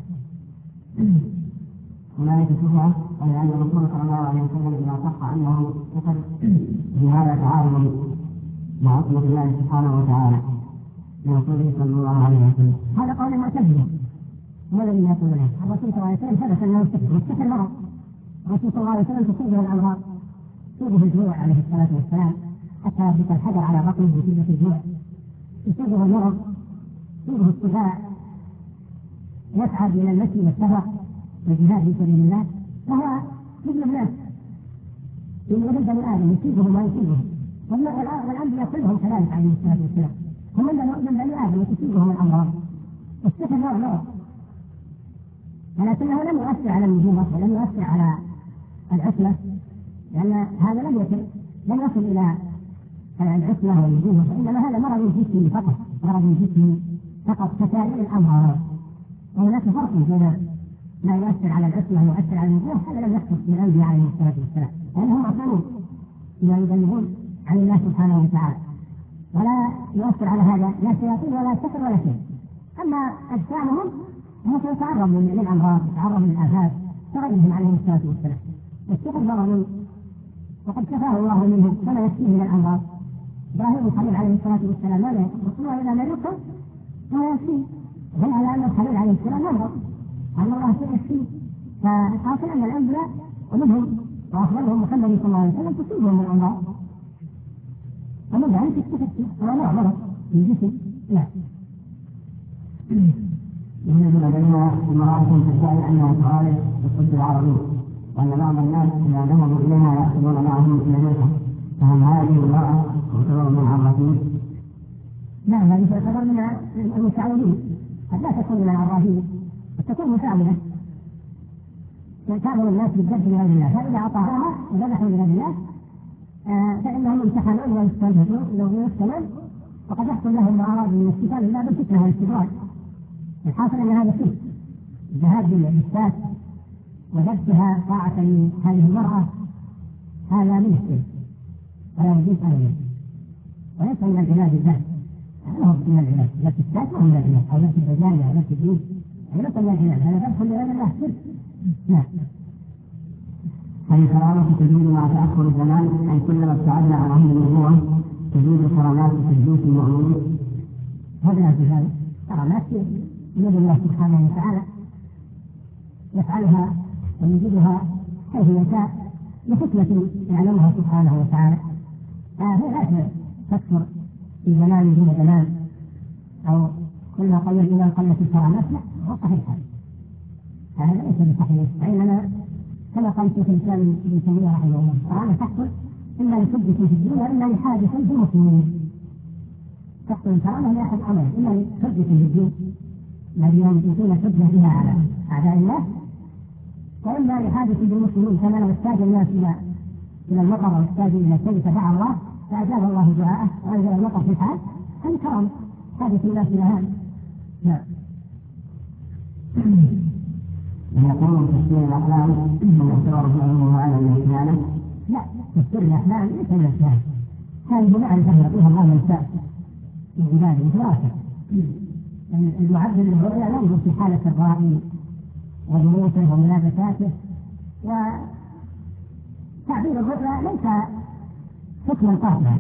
هناك شبهة ولأن الرسول صلى الله عليه وسلم إذا صح أنه ذكر بهذا تعارض مع عصمة الله سبحانه وتعالى لرسوله صلى الله عليه وسلم. هذا قول المعتزلة، هو الذي يقول له الرسول صلى الله عليه وسلم ثبت أنه السحر مرض، الرسول صلى الله عليه وسلم تصيبه الأمراض، تصيبه الجوع عليه الصلاة والسلام حتى يثبت الحجر على بطنه نتيجة الجوع، يصيبه المرض، يصيبه الصداع، يسعد إلى المسجد والسفر والجهاد في سبيل الله فهو مثل الناس من بني آدم يصيبهم ويصيبهم، والأنبياء كلهم كذلك عليه الصلاة والسلام هم من بني آدم تصيبهم الأمراض. السحر نوع مرض ولكنه لم يؤثر على النجومة ولم يؤثر على العصمة، لأن هذا لم يصل إلى العصمة والنجومة، وإنما هذا مرض جسمي فقط، مرض جسمي فقط كسائر الأمراض. وهناك فرق بين ما يؤثر على العصمة ويؤثر على النجومة، هذا لم يحدث للأنبياء عليه الصلاة والسلام لأنهم معصومون بما يبلغون عن الله سبحانه وتعالى، ولا يؤثر على هذا لا شياطين ولا سحر ولا شيء. أما أجسامهم هم سيتعرضوا للأمراض، يتعرضوا للآفات كغيرهم عليه الصلاة والسلام. السحر مرض وقد كفاه الله منه كما يكفيه من الأمراض. إبراهيم الخليل عليه الصلاة والسلام ماذا يقول؟ إذا مرضت ما يكفيه، دل على أن الخليل عليه السلام مرض أن الله يكفيه. فالحاصل أن الأنبياء ومنهم وأفضلهم محمد صلى الله عليه وسلم تصيبهم من الأمراض، ومن ذلك السحر هو نوع مرض في الجسم. لا يوجد لدينا امرأة تدعي أنها تعالج بالطب العربي، وأن بعض الناس إذا ذهبوا إليها يأخذون معهم إليها، فهل هذه امرأة تعتبر من العرافين؟ لا، هذه تعتبر من المساعدين، قد لا تكون من العرافين، قد تكون مساعدة تعمل الناس بالذبح لغير الله، فإذا أعطاها وذبحوا لغير الله فإنهم يمتحنون ويفتنون، وقد يحصل لهم أعراض من الشفاء إلا بالفتنة والاستدراج. الحاصل أن هذا شيء الذهاب بالإثبات وذبحها طاعة لهذه المرأة هذا من الشيء ولا يجوز أبدا، وليس من العلاج بالذات، هذا هو من العلاج، ذبح الشاة وهو من العلاج، أو ذبح الرجال أو ذبح الدين، هذا ليس من العلاج، هذا ذبح لغير الله شرك. لا. هل الكرامة تزيد مع تأخر الزمان، أي كلما ابتعدنا عن عهد النبوة تزيد الكرامات وتزيد المؤمنين؟ هذا في هذا كرامات بيد الله سبحانه وتعالى يفعلها ويجدها حيث يشاء لحكمة يعلمها سبحانه وتعالى، فهي لا تكثر في زمان دون زمان أو كلما قل الإيمان قلت الكرامات، لا، هو صحيح هذا ليس بصحيح، وإنما كما قال شيخ الإسلام ابن تيمية رحمه الله الكرامة تحصل إما لحجة في الدين وإما لحادث في المسلمين. تحصل الكرامة لأحد أمرين، إما لحجة في الدين الذي يمكن حجة بها على أعداء الله، وإما لحادث بالمسلمين كما لو احتاج الناس إلى المطر واحتاجوا إلى شيء فدعا الله فأجاب الله دعاءه وأنزل المطر في الحال، هذه كرامة حادث الناس إلى هذا. نعم. يقول تفسير الأحلام يعتبر فعله على الإنسان؟ لا، تفسير الأحلام ليس من الإنسان، هذه معرفة يعطيها الله من شاء من عباده دراسة. المعبر للرؤيا ينظر في حالة الرائي ودروسه وملابساته، وتعبير الرؤيا ليس حكما قاطعا،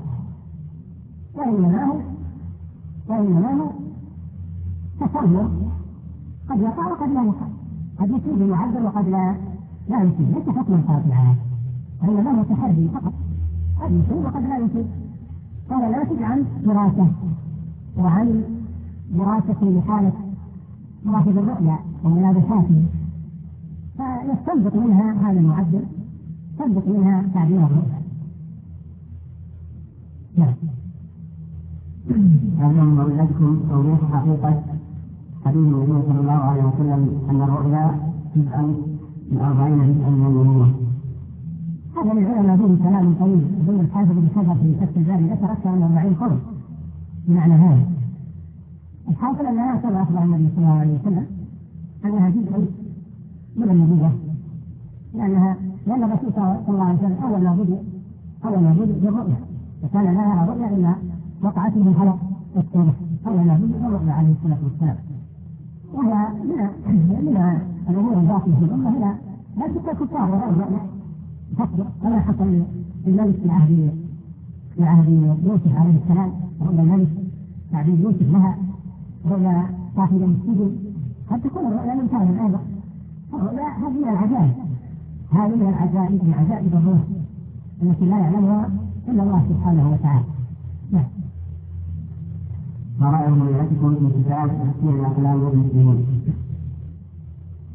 وإنما هو تصور قد يقع وقد لا يقع، قد يصيب المعبر وقد لا يصيب، ليس حكما قاطعا، وإنما هو تحدي فقط، قد يصيب وقد لا يصيب. قال ناتج عن دراسة وعن دراسة لحالة مراحل الرؤيا وملابساته، فيستنبط منها هذا المعبر، يستنبط منها تعبير الرؤيا. نعم. هذا من رؤيتكم توضيح حقيقة حديث النبي صلى الله عليه وسلم أن الرؤيا جزءا من 40 جزءا من النبوة. هذا من العلماء فيه كلام طويل، ابن الحافظ بن حجر في فتح الباري ذكر أكثر من 40 قول بمعنى هذا. الحاصل أنها كما أخبر النبي صلى الله عليه وسلم أنها جزء من النبوة، لأن الرسول صلى الله عليه وسلم أول ما بدأ بالرؤيا، وكان لا يرى رؤيا إلا وقعت به الحلق والصورة، أول ما بدأ بالرؤيا عليه الصلاة والسلام. وهي من الأمور الباقية في الأمة هنا لا تكون كفار ولا رؤيا تصدق، كما حصل للملك في عهد يوسف عليه السلام، رؤيا الملك تعبير يوسف لها، رؤيا صاحب السجن، قد تكون الرؤيا من كان أيضا. الرؤيا هذه من العجائب، هذه من العجائب، من عجائب الروح التي لا يعلمها إلا الله سبحانه وتعالى. نعم. ما رأي رؤيتكم في كتاب تفسير الأحلام والمسلمين؟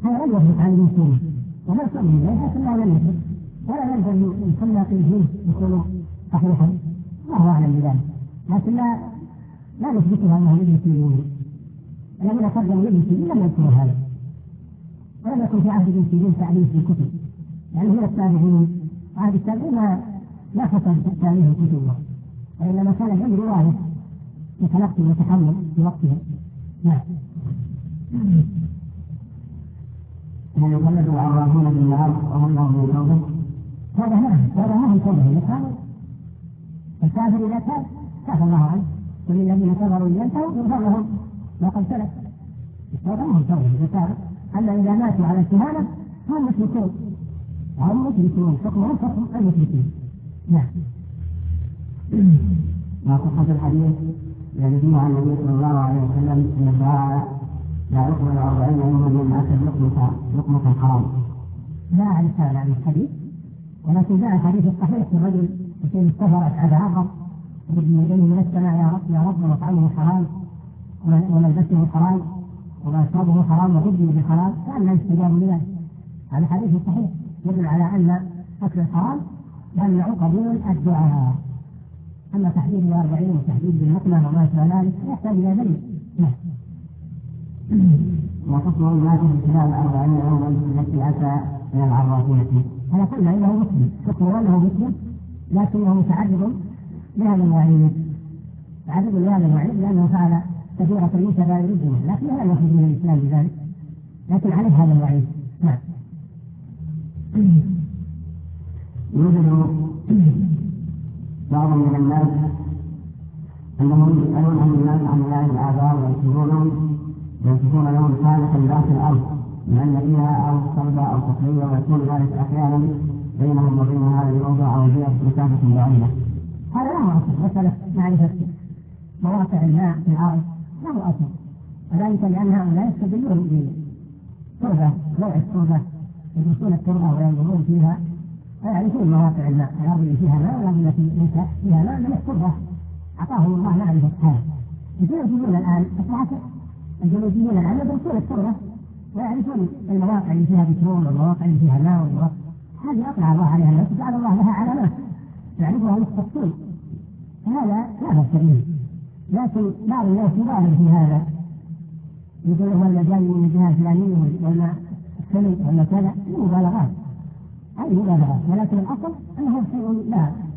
هذا لم يثبت عن ابن سيرين ولا يصلي إليه لكنه لم يثبت ولا يلزم من صلى فيه يكون صحيحا الله أعلم بذلك، لكن لا نثبتها أنه ابن سيرين. الذين ترجموا ابن سيرين لم يذكروا هذا، ولم يكن في عهد ابن سيرين تعليم في الكتب، يعني هي التابعين عهد التابعين لا خطر تأليف الكتب، وإنما كان العلم رواية يتلقي ويتحمل في وقتها. نعم. هل يقلد العرافون بالنار وهم لهم من توبة؟ هذا ما هو توبة لكانوا الكافر إذا كان كفى الله عنه، وللذين كفروا ينتهوا يغفر لهم ما قد سلف. التوبة ما هو توبة إذا كان، أما إذا ماتوا على الكهانة هم مشركون، هم مشركون حكمهم حكم المشركين. نعم. ما صحة الحديث الذي فيه عن النبي صلى الله عليه وسلم أن الدعاء لا يقبل 40 يوما من أكل لقمة حرام؟ لا أعرف هذا عن الحديث، ولكن جاء الحديث الصحيح في الرجل الذي استفرت على عظم وبدي يديه من السماء يا رب ومطعمه حرام وملبسه حرام ومشربه حرام وغذي بحرام فأنا يستجاب لذلك. هذا الحديث الصحيح يدل على أن أكل الحرام يمنع قبول الدعاء. أما تحديد ب40 وتحديد بالنقمة وما شابه ذلك يحتاج إلى دليل. وحكم المات في خلال 40 يوما التي أتى من العرافين. أنا قلنا إنه مسلم، حكمه أنه مسلم لكنه متعرض لهذا الوعيد، تعرض لهذا الوعيد لأنه فعل كثيرة من كبائر الذنوب، لكن لا يخرج من الإسلام بذلك، لكن عليه هذا الوعيد. نعم. يوجد بعض من الناس أنهم يسألون عن الناس عن الله الآباء ويصفون لهم حالة ذات الأرض لأن فيها أو صلبة أو تقلية، ويكون ذلك أحيانا بينهم وبين هذا الموضع أو بيئة مسافة بعيدة. هذا لا هو أصل، مسألة معرفة مواقع الماء في الأرض لا هو أصل، وذلك لأن هؤلاء يستدلون بتربة نوع التربة، يدرسون التربة وينظرون فيها ويعرفون مواقع الماء، الأرض اللي فيها ماء والأرض التي ليس فيها ماء من التربة أعطاهم الله معرفة هذا. الجيولوجيون الآن أصبحت الجيولوجيون الآن يدرسون التربة ويعرفون المواقع اللي فيها بترول والمواقع اللي فيها ماء والمواقع هذه أطلع الله عليها الناس جعل الله لها علامات يعرفها المختصون، هذا لا بأس به، لكن بعض الناس يبالغ في هذا يقول هو المجال من الجهة الفلانية والماء السلم ولا كذا، مبالغات هذه مبالغات، ولكن الأصل أنه شيء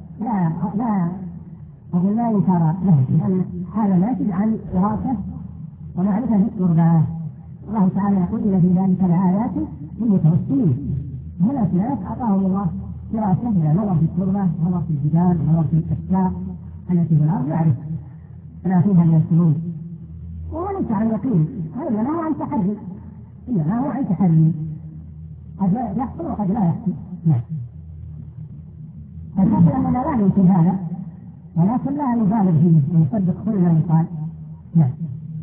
لا ينكر له، لأن هذا ناتج عن دراسة ومعرفة التربة. الله تعالى يقول إن في ذلك لآيات للمتوسمين، هناك ناس أعطاهم الله دراسة إلى نظر في التربة، نظر في الجبال، نظر في الأشجار التي في الأرض، يعرف ما فيها من السنون، وهو ليس عن يقين، هذا لا هو عن تحري، إنما هو عن تحري، قد يحصل وقد لا يحصل. نعم. فالحصل أننا لا ننكر هذا، ولكن لا نبالغ فيه ونصدق كل ما يقال. نعم.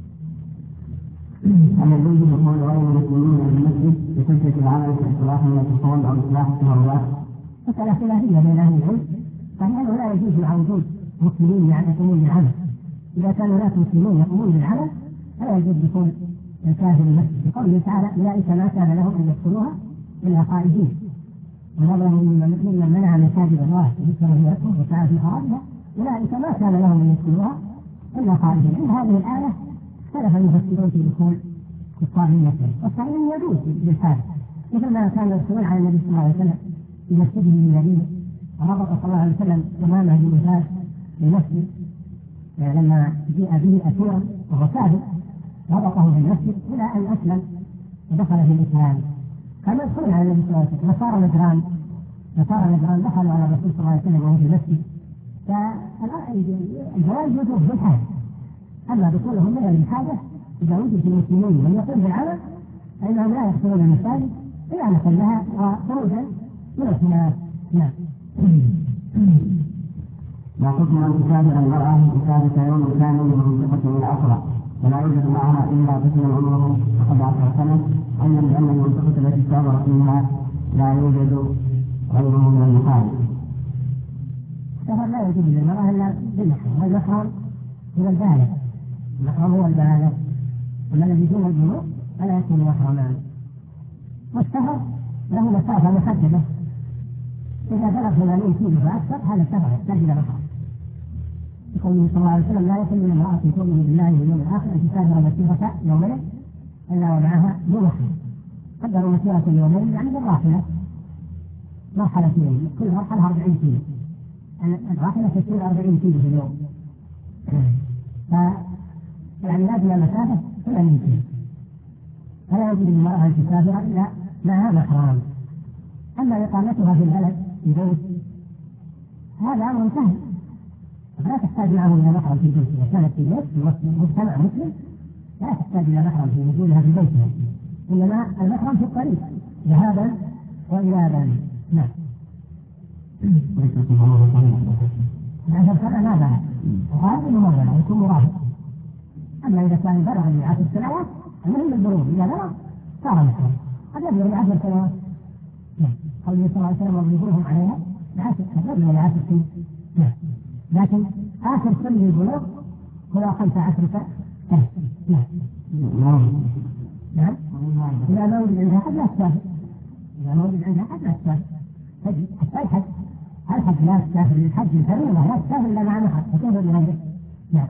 أن الذي يقول غير المسلمين في المسجد بسلسلة العمل في إصلاح من التصوم أو إصلاح التهورات؟ مسألة خلافية بين أهل العلم، فإنه لا يجوز مع وجود مسلمين يقومون بالعمل. إذا كان هناك مسلمون يقومون بالعمل فلا يجوز دخول الكافر المسجد، بقوله تعالى أولئك ما كان لهم أن يدخلوها إلا خائفين، ونظروا ممن منع مساجد الله وذكر في اسمه وسعى في خرابها أولئك ما كان لهم أن يدخلوها إلا خائفين. عند هذه الآية اختلف المفسرون في دخول كفار المسجد، والصحيح يجوز بالحال، مثل ما كان يدخلون على النبي صلى الله عليه وسلم في مسجده المدينة، وربط صلى الله عليه وسلم أمامه بمثال المسجد لما جاء به أسيرا وهو كافر، ربطه في المسجد إلى أن أسلم ودخل في الإسلام. كما يدخلون على النبي صلى الله عليه وسلم نصارى نجران دخلوا على الرسول صلى الله عليه وسلم وهو في المسجد، فالجواز يجوز بالحال. أما دخولهم من الحاجة إذا وجد المسلمين من يقوم بالعمل فإنهم لا يدخلون المساجد إعانة لها وخروجا من الخلاف. نعم. لا حكم أن تسافر المرأة مسافة يوم كامل من منطقة إلى أخرى ولا يوجد معها إلا طفل عمره 11 سنة، علما بأن المنطقة التي سافرت منها لا يوجد غيره من المخالف. السفر لا يوجد للمرأة إلا بالمحرم، والمحرم هو البالغ، المحرم هو البالغ، أما الذي دون البلوغ فلا يكون محرما. والسفر له مسافة محددة، إذا بلغ 80 كيلو فأكثر هذا السفر يحتاج إلى محرم. يقول صلى الله عليه وسلم: لا يحل لامرأة تؤمن بالله واليوم الآخر أن تسافر مسيرة يومين إلا ومعها ذو محرم. قدروا مسيرة اليومين يعني بالراحلة مرحلتين، كل مرحلة 40 كيلو، الراحلة تسير 40 كيلو في اليوم، يعني هذه المسافة 80 كيلو، فلا يجوز للمرأة أن تسافر إلا معها محرم. أما إقامتها في البلد في بيت هذا أمر سهل، لا تحتاج معه إلى محرم في البيت. إذا كانت في بيت في مجتمع مسلم لا تحتاج إلى محرم في وجودها في بيتها، إنما المحرم في الطريق ذهابا وإيابا. نعم. 10 سنة ما بلغ، وهذا إنه ما بلغ يكون مراهق. أما إذا كان بلغ من 10 سنوات المهم البلوغ، إذا بلغ صار محرم. قد يبلغ 10 سنوات. نعم. قوله صلى الله عليه وسلم: واضربوهم عليها ب10 سنين. نعم. لكن آخر سن البلوغ هو 15 سنة. نعم. نعم. إذا ما وجد عندها حد لا تسافر، إذا ما وجد عندها حد لا تسافر، حتى الحج. الحج لا تسافر للحج الفريضة، لا تسافر إلا مع محرم، فتسافر بغيره. نعم.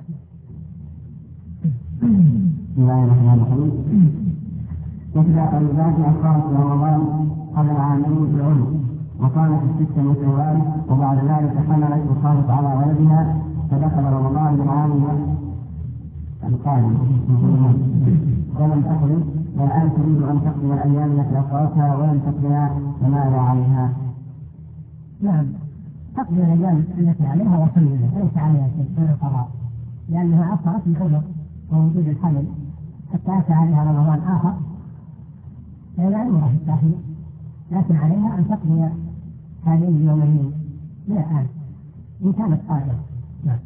بسم الله الرحمن الرحيم. يتبع طيبات أخاف رمضان قبل عامين في العلم، وكانت الست من شوال، وبعد ذلك حملت وخافت على ولدها، فدخل رمضان من عام القادم ولم تقضي، والآن تريد أن تقضي الأيام التي أخرتها ولم تقضيها، فماذا عليها؟ نعم، تقضي الأيام التي عليها وتميز، ليس عليها شيء من القضاء، لأنها أخرت بحجر ووجود الحمل حتى أتى عليها رمضان آخر، لا عمرها في التأخير، لكن عليها أن تقضي هذين اليومين من الآن إن كانت قادرة. نعم.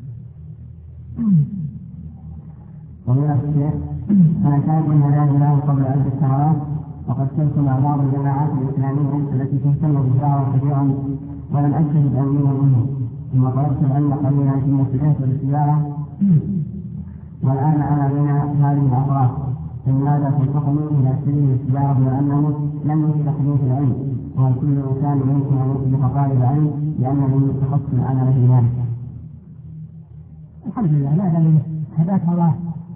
ومن الشيخ: أنا كانت من هداني الله قبل 1000 سنوات، وقد كنت مع بعض الجماعات الإسلامية التي تهتم بالدعوة كثيرا ولم أجتهد أمينا منه، ثم طلبت العلم قليلا في المسجد والسيارة، والآن أنا بين هذه الأطراف، فلماذا تنصحني إلى سبيل السيارة بما أنه لم يستخدم في العلم، وهل كل إنسان يمكن أن يصبح طالب العلم لأنه تخصص العمل في ذلك؟ الحمد لله، لا دليل هداك الله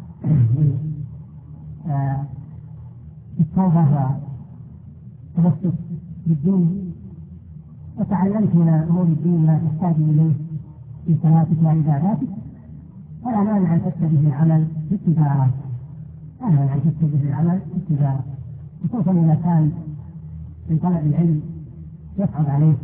التوبة والتمسك بالدين، وتعلمت من أمور الدين ما تحتاج إليه في صلاتك وعباداتك، ولا مانع أن تتجه العمل بالتجارة، لا مانع أن تتجه العمل بالتجارة، خصوصا إذا كان في طلب العلم يصعب عليه،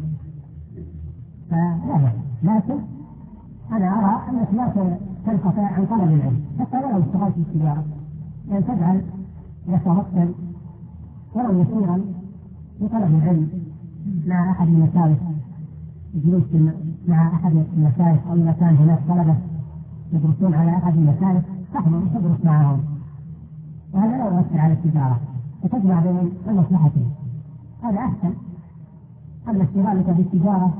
فلا، لكن أنا أرى أنك لا تنقطع عن طلب العلم حتى ولو اشتغلت في التجارة، لأن تجعل لك وقتا ولو يسيرا لطلب العلم مع أحد المشايخ، الجلوس مع أحد المشايخ، أو إذا كان هناك طلبة يدرسون على أحد المشايخ تحضر وتدرس معهم، وهذا لا يؤثر على التجارة، وتجمع بين المصلحتين، هذا أحسن. أما اشتغالك بالتجارة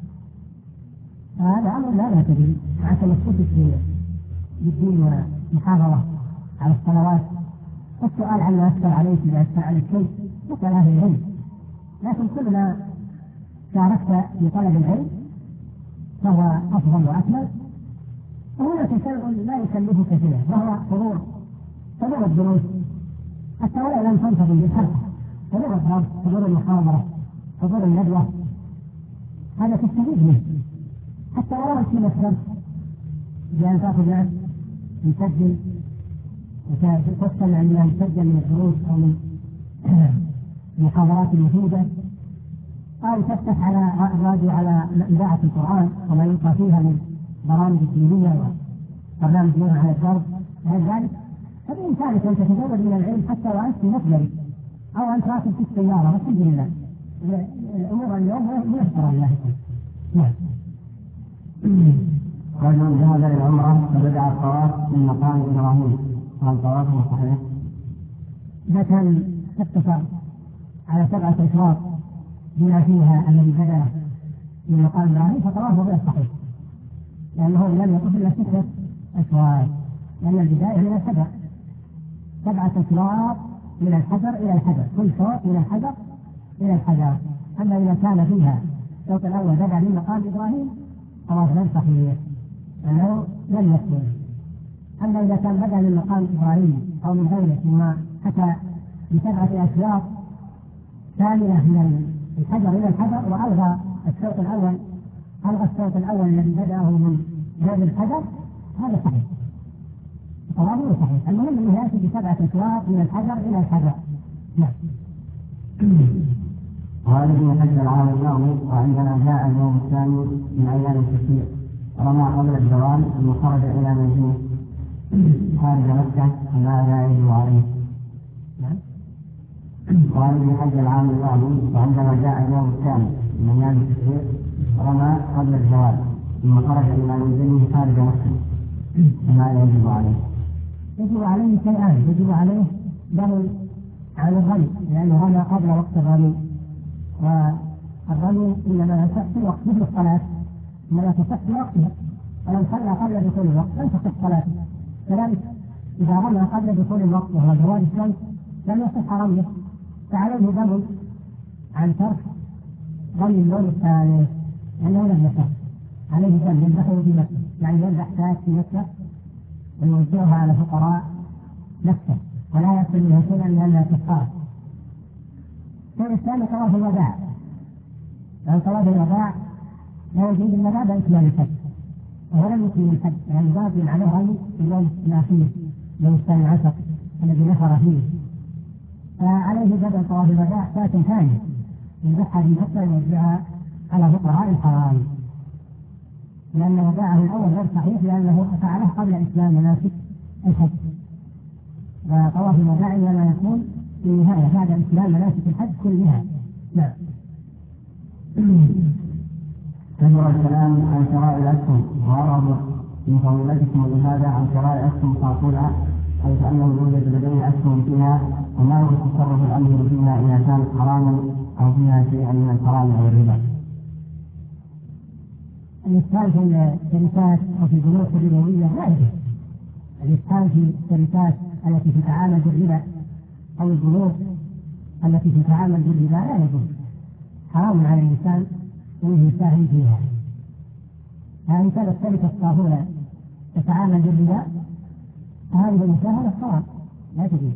هذا أمر لا تدري مع تمسكك بالدين والمحافظة على الصلوات، والسؤال عما أثر عليك إذا أثر عليك شيء يسأل أهل العلم، لكن كل ما شاركت في طلب العلم فهو أفضل وأكمل. وهناك شيء لا يكلفك كثيرا، وهو حضور الدروس، حتى ولو لم تنتظم بالحلقة، حضور الدرس، حضور المحاضرة، حضور الندوة، هذا تستفيد منه، حتى ولو في مكتب بأن تأخذ معك يسجل وتستمع لما يسجل من الدروس أو من المحاضرات المفيدة، أو تفتح على الراديو على إذاعة القرآن وما يلقى فيها من برامج الدينية وبرنامج نور على الدرب وغير ذلك، فبإمكانك أن تتزود من العلم حتى وأنت في مقبرك أو أنت راكب في السيارة، والحمد لله الأمور اليوم ميسرة لله. نعم. رجل ذهب للعمرة فبدأ الطواف من مقام إبراهيم، هل طوافه صحيح؟ إذا كان اقتصر على 7 أشواط بما فيها الذي بدأ من مقام إبراهيم فطوافه غير صحيح، لأنه لم يطف إلا 6 أشواط، لأن البداية من 7 أشواط من الحجر إلى الحجر، كل صوت من الحجر إلى الحجر. أما إذا كان فيها الصوت الأول بدأ من مقام إبراهيم طواف غير صحيح أنه لم يكن. أما إذا كان بدأ من مقام إبراهيم أو من غيره ثم أتى ب7 أشواط كاملة من الحجر إلى الحجر وألغى الصوت الأول الذي بدأه من باب الحجر، هذا صحيح طوافه صحيح. المهم أنه يأتي ب7 أشواط من الحجر إلى الحجر. نعم. وهذا في حج العام الماضي، وعندما جاء اليوم الثاني من أيام التشريق رمى قبل الزوال ثم خرج إلى منزله خارج مكة فماذا يجب عليه؟ وهذا في حج العام الماضي، وعندما جاء اليوم الثاني من أيام التشريق رمى قبل الزوال ثم خرج إلى منزله خارج مكة فماذا يجب عليه؟ يجب عليه شيئان. يجب عليه دم عن الرمي لأنه رمى قبل وقت الرمي، والرمي إنما يصح في وقت مثل الصلاة، إنما تصح في وقتها، ولو صلى قبل دخول الوقت لم تصح صلاته. كذلك إذا رمى قبل دخول الوقت وهو زوال الشمس لم يصح رميه، فعليه دم عن ترك رمي اللون الثالث لأنه لم يصح. عليه دم يذبحه في مكة، يعني يذبح شاة في مكة ويوزعها على فقراء مكة ولا يأكل منها شيئا لأنها كفارة. الشيء الثاني طواف الوداع، لأن طواف الوداع لا يجوز إلا بعد إكمال الحج، وهو لم يكمل الحج يعني باقي عليه رمي في اليوم الأخير يوم 12 الذي نفر فيه، فعليه بدل طواف الوداع شاة ثانية يذبحها في مكة ويوزعها على فقراء الحرام، لأن وداعه الأول غير صحيح لأنه فعله قبل إتمام مناسك الحج. وطواف الوداع إنما يكون في النهاية بعد إتمام مناسك الحج كلها. نعم. كثر الكلام عن شراء الأسهم، وأرغب من فضيلتكم لهذا عن شراء الأسهم تعقلها، حيث أنه يوجد لديه أسهم فيها وما هو التصرف الأمر فيها إذا كانت حراما أو فيها شيئا من الحرام أو الربا. الإسهام في الشركات أو في البنوك الربوية لا يجوز. الإسهام في الشركات التي تتعامل بالربا أو البنوك التي تتعامل بالربا لا يجوز، حرام على الإنسان أن يساهم فيها. فإن كانت شركة صافونة تتعامل بالربا فهذه المساهمة حرام لا تجوز.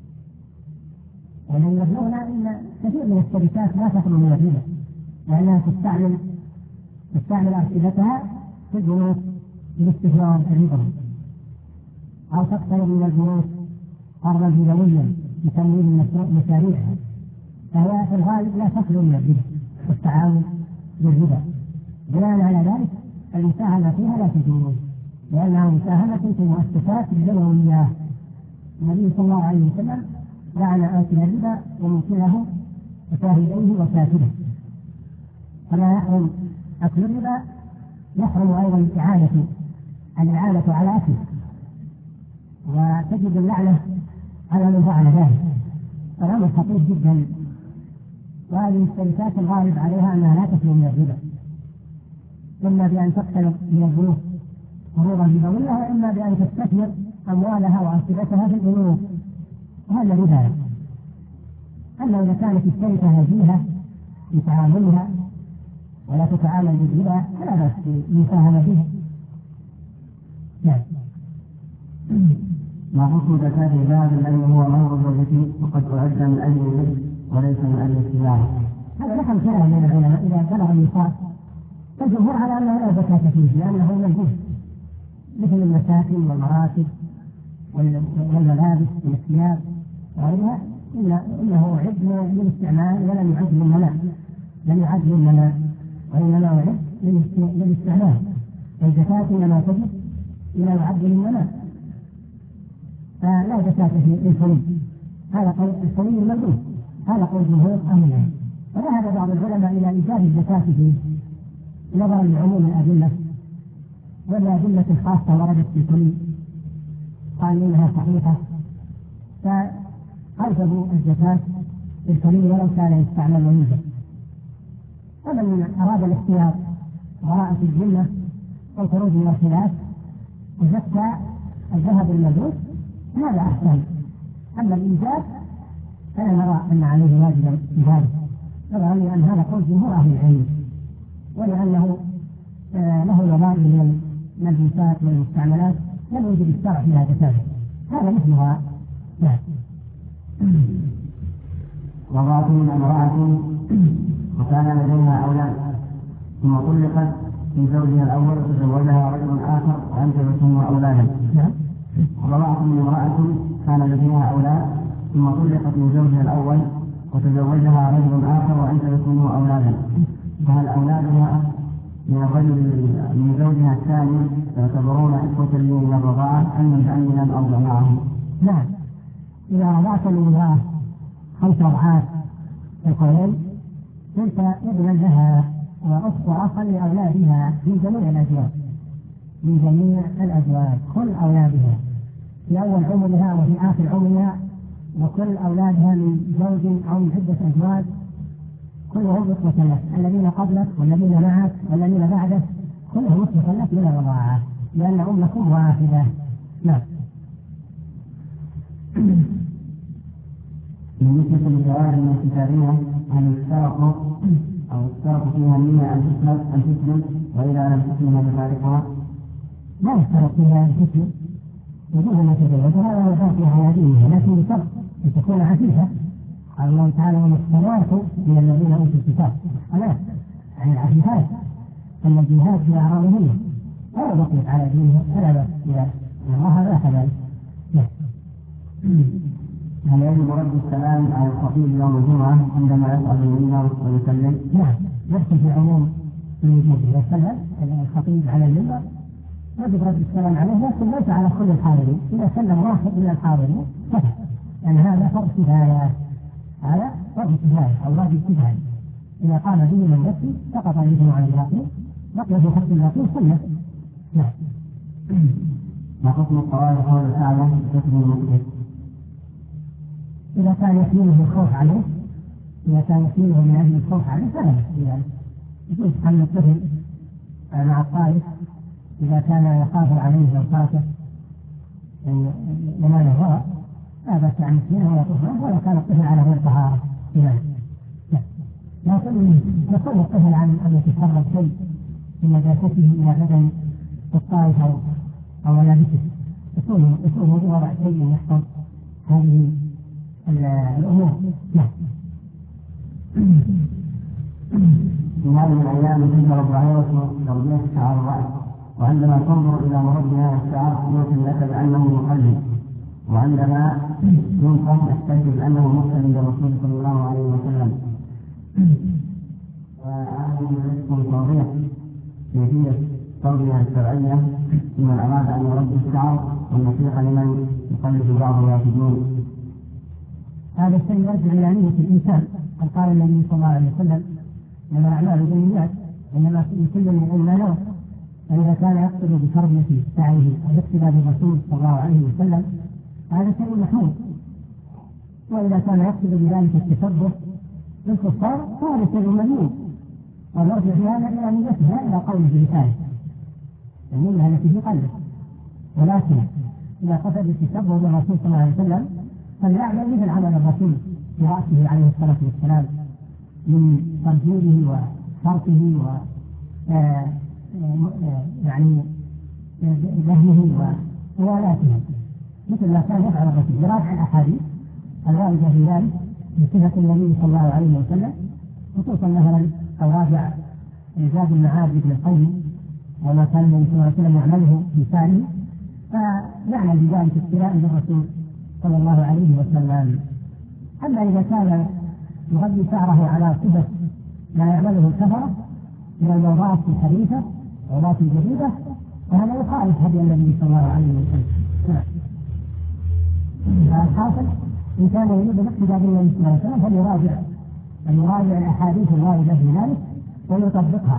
ولن يبلغنا أن كثير من الشركات لا تخلو من الربا لأنها تستعمل أرصدتها في البنوك لاستثمار الربا، أو تقترب من البنوك قرضا ربويا لتمويل مشاريعها، فهي في الغالب لا تخلو من الربا والتعاون بالربا. بناء على ذلك المساهمة فيها لا تجوز لأنها مساهمة في مؤسسات الربوية. النبي صلى الله عليه وسلم لعن آكل الربا وموكله وشاهديه وكاتبه، فلا يحرم أكل الربا، يحرم أيضا الإعانة على أكله، وتجد اللعنة على من فعل ذلك. الأمر خطير جدا، وهذه الشركات الغالب عليها أنها لا تخلو من الربا، إما بأن تقترب من البنوك قروضا ربوية، وإما بأن تستثمر أموالها وأرصدتها في البنوك، وهذا ربا. أما إذا كانت الشركة نزيهة في تعاملها ولا تتعامل بالربا فلا بأس بالمساهمة فيها. نعم. ما حكم زكاة الذهب الذي هو مهر الزوجة وقد أعد من أجل النفس وليس من أجل التجارة؟ هذا لحم كلام من العلماء إذا بلغ النصاب، فالجمهور على أنه لا زكاة فيه لأنه منجوز، مثل المساكن والمراتب والملابس والثياب وغيرها، إنه أعد للاستعمال ولم يعد للمناء، وإنما أعد للاستعمال. الزكاة إنما تجب إلى يعد للمناء، فلا زكاة في الفروج. هذا قول الفروج الملزوم، هذا قول جمهور أهل العلم. وذهب بعض العلماء إلى إيجاب الزكاة فيه نظرا لعموم الأدلة والأدلة الخاصة وردت في الكل قال إنها صحيحة، فأوجبوا الزكاة في الكل ولو كان يستعمل ويوجد. ومن أراد الاختيار براءة الذمة والخروج من الخلاف وزكى الذهب الملبوس هذا أحسن. أما الإيجاب فلا نرى أن عليه واجبا بذلك، نرى لأن هذا قول جمهور أهل العلم، ولأنه له نظام من الملبوسات والمستعملات لم يوجد الشرع فيها تشابه، هذا مثلها. نعم. وضعت من امرأة وكان لديها أولاد ثم طلقت من زوجها الأول وتزوجها رجل آخر وأنجبت منه أولادا. وضعت من امرأة كان لديها أولاد ثم طلقت من زوجها الأول وتزوجها رجل آخر وأنجبت منه أولادا، فهل أولادها من الرجل من زوجها الثاني يعتبرون إخوة لي من الرضاعة أم متأمنا أرضع معهم؟ نعم، إذا رضعت الأولاد 5 رضعات القولين كنت ابنا لها وأخت أخا لأولادها من جميع الأزواج، من جميع الأزواج كل أولادها في أول عمرها وفي آخر عمرها، وكل أولادها من زوج أو من عدة أزواج كلهم إخوة لك، الذين قبلك والذين معك والذين بعدك كلهم إخوة لك من الرضاعة، لأن أمكم واحدة. نعم. بالنسبة للجوار من الكتابية أن اشترطوا فيها النية أن تسلم وإذا لم تسلم بفارقها؟ لا يشترط فيها أن تسلم يجوز أن تتزوجها ولا يشترط فيها هذه، لكن بشرط أن تكون عفيفة. قال الله تعالى: والمحصنات من الذين أوتوا الكتاب، خلاص عن العفيفات الجهاد في أعراضهن ولا بقيت على دينها فلا بأس بها، الله لا كذلك. هل يجب رد السلام على الخطيب يوم الجمعة عندما يصعد المنبر ويسلم؟ نعم، يدخل في عموم يسلم الخطيب على المنبر يجب رد السلام عليه، لكن ليس على كل الحاضرين، إذا سلم واحد من الحاضرين كفى، لأن هذا فرض كفاية، هذا فرض كفاية أو واجب كفاية، إذا قام به من نفسه سقط الإثم عن الباقين، بقي في حق الباقين سنة. نعم. ما حكم الطوائف حول الكعبة بشكل مختلف؟ إذا كان يحمله الخوف عليه، إذا كان يحمله من أجل الخوف عليه فلا بأس بذلك، يجوز حمل الطفل مع الطائف إذا كان يخاف عليه الخاطر ينال الضرر، لا بأس أن يحمله ويطوف معه ولو كان الطفل على غير طهارة. لكن يكون الطفل عن أن يتسرب شيء من نجاسته إلى بدن الطائف أو ملابسه، يكون وضع شيء يحفظ هذه الأمور. في هذه الأيام تنزل الظاهرة تربية شعر الرأس، وعندما تنظر إلى مربي هذا الشعر يمكن لك بأنه مقلد، وعندما يمكن تحتسب أنه مقتدي بالرسول صلى الله عليه وسلم. وهذه لكم توضيح كيفية التربية الشرعية لمن أراد أن يربي الشعر، والنصيحة لمن يقلد بعض الوافدين. هذا الشيء يرجع إلى نية الإنسان. قال النبي صلى الله عليه وسلم: إنما الأعمال بالنيات إنما لكل امرئ ما نوى، فإذا كان يقصد بتربية سعيه والاقتداء بالرسول صلى الله عليه وسلم هذا شيء محمود، وإذا كان يقصد بذلك التشبه بالكفار فهذا شيء مذموم، ونرجع في هذا إلى نيتها إلى قوله بلسانه، النية التي في قلبه. ولكن إذا قصد التشبه بالرسول صلى الله عليه وسلم فليعمل مثل عمل الرسول برأسه عليه الصلاة والسلام من ترجيله وفرقه يعني ذهنه وموالاته، مثل ما كان يفعل الرسول براجع الأحاديث الواردة في ذلك من صفة النبي صلى الله عليه وسلم، خصوصا مثلا أو راجع زاد المعاد ابن القيم وما كان النبي صلى الله عليه وسلم يعمله بلسانه، فنعمل بذلك اقتداء بالرسول صلى الله عليه وسلم. أما إذا كان يغذي شعره على صفة ما يعمله الكفرة من الموضوعات الحديثة والموضوعات الجديدة فهذا يخالف هدي النبي صلى الله عليه وسلم. فالحاصل إن كان يريد الاقتداء بالنبي صلى الله عليه وسلم فليراجع الأحاديث الواردة في ذلك ويطبقها.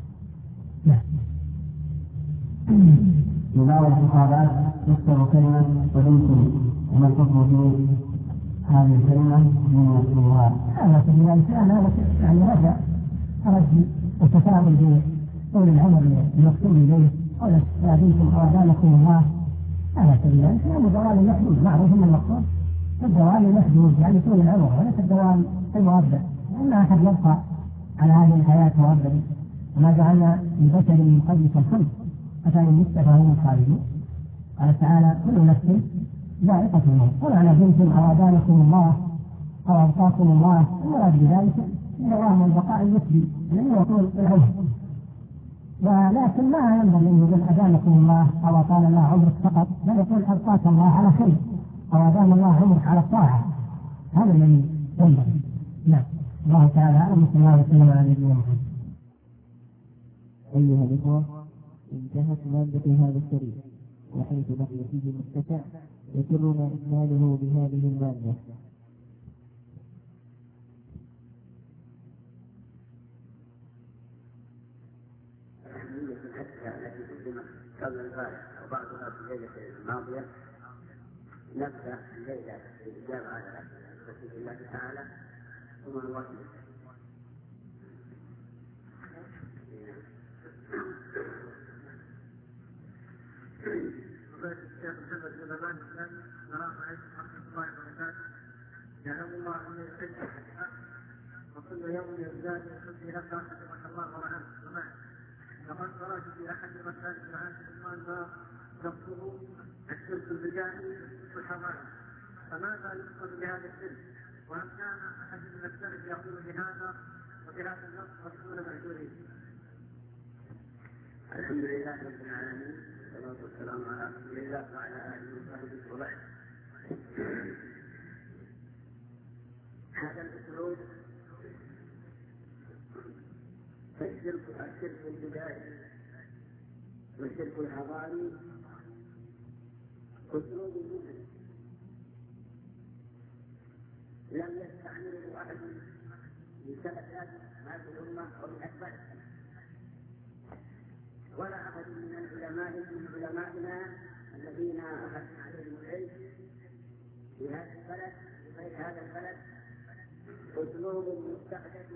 في بعض الخطابات تذكر كلمة ودمتم، وما الحكم في هذه الكلمة من الصورات؟ هذا في ذلك يعني رجل وتفاؤل بقول العمر المكتوب إليه قولت يا بنتم أودانكم الله، هذا في ذلك يعني ضلال المحدود معروف من المقصود الدوام المحدود يعني طول العمر، وليس الدوام المؤبد، لأن أحد يبقى على هذه الحياة مؤبدا، وما جعلنا لبشر من قبلك الخلد أفإن مت فهم الخالدون. قال تعالى: كل نفس ذائقة الموت، ولا نبيتم أو أدانكم الله أو أبقاكم الله، المراد بذلك دوام البقاء النسبي الذي هو طول العمر. ولكن ما ينبغي أن يقول أدامكم الله أو أطال الله عمرك فقط، بل يقول أبقاك الله على خير أو أدام الله عمرك على الطاعة، هذا الذي ينبغي. نعم، الله تعالى أعلم. صلى الله وسلم على نبينا محمد. أيها الإخوة، انتهت مادة هذا الشريط، وحيث بقي فيه متسع يسرنا إكماله بهذه المادة. التي قدمت قبل الغاية وبعضها في الليلة الماضية، نبدأ الليلة بالإجابة على أسئلة الله تعالى ثم نواصل. الشيخ محمد بن زمان الثاني السلام عليكم ورحمة الله وبركاته. يعلم الله أن يسجل وكل يوم يزداد يحب لك رحمك الله ورحمه. لقد خرج في أحد مسائل هذا الإيمان ما نقصه الشرك البدائي والحضاري، فماذا يقصد بهذا الشرك؟ وهل كان أحد من السلف يقول بهذا وبهذا النص ويكون مأجورين؟ الحمد لله رب العالمين، والصلاة والسلام على رسول الله وعلى آله وصحبه وبعد. هذا الأسلوب الشرك البدائي والشرك الحضاري أسلوب مسلم لم يستعمله أحد من سلف هذه الأمة أو من أكبرها، ولا أحد من علمائنا الذين أخذنا عليهم العلم في هذا البلد في غير هذا البلد أسلوب مستحدث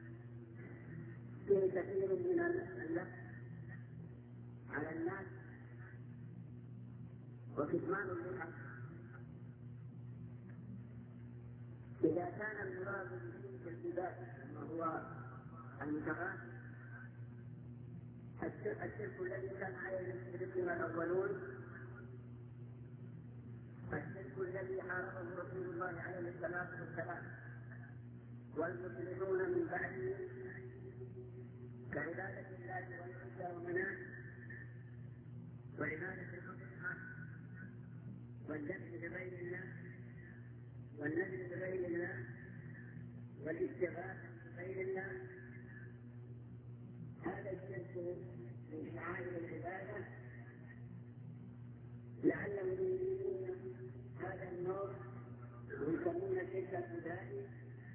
فيه كثير من اللبس على الناس وكتمان للحق. إذا كان المراد بالشرك البدائي وهو المتغاث الشرك الذي كان عليه المشركون الأولون، الشرك الذي حاربه رسول الله عليه الصلاة والسلام والمسلمون من بعده كعبادة الله والعزى ومناه وعبادة الأصنام والذبح لغير الله والنذر لغير الله والاستغاثة بغير الله. هذا الشرك من شعائر العبادة لعلهم يريدون هذا النوع ويسمون الشرك البدائي،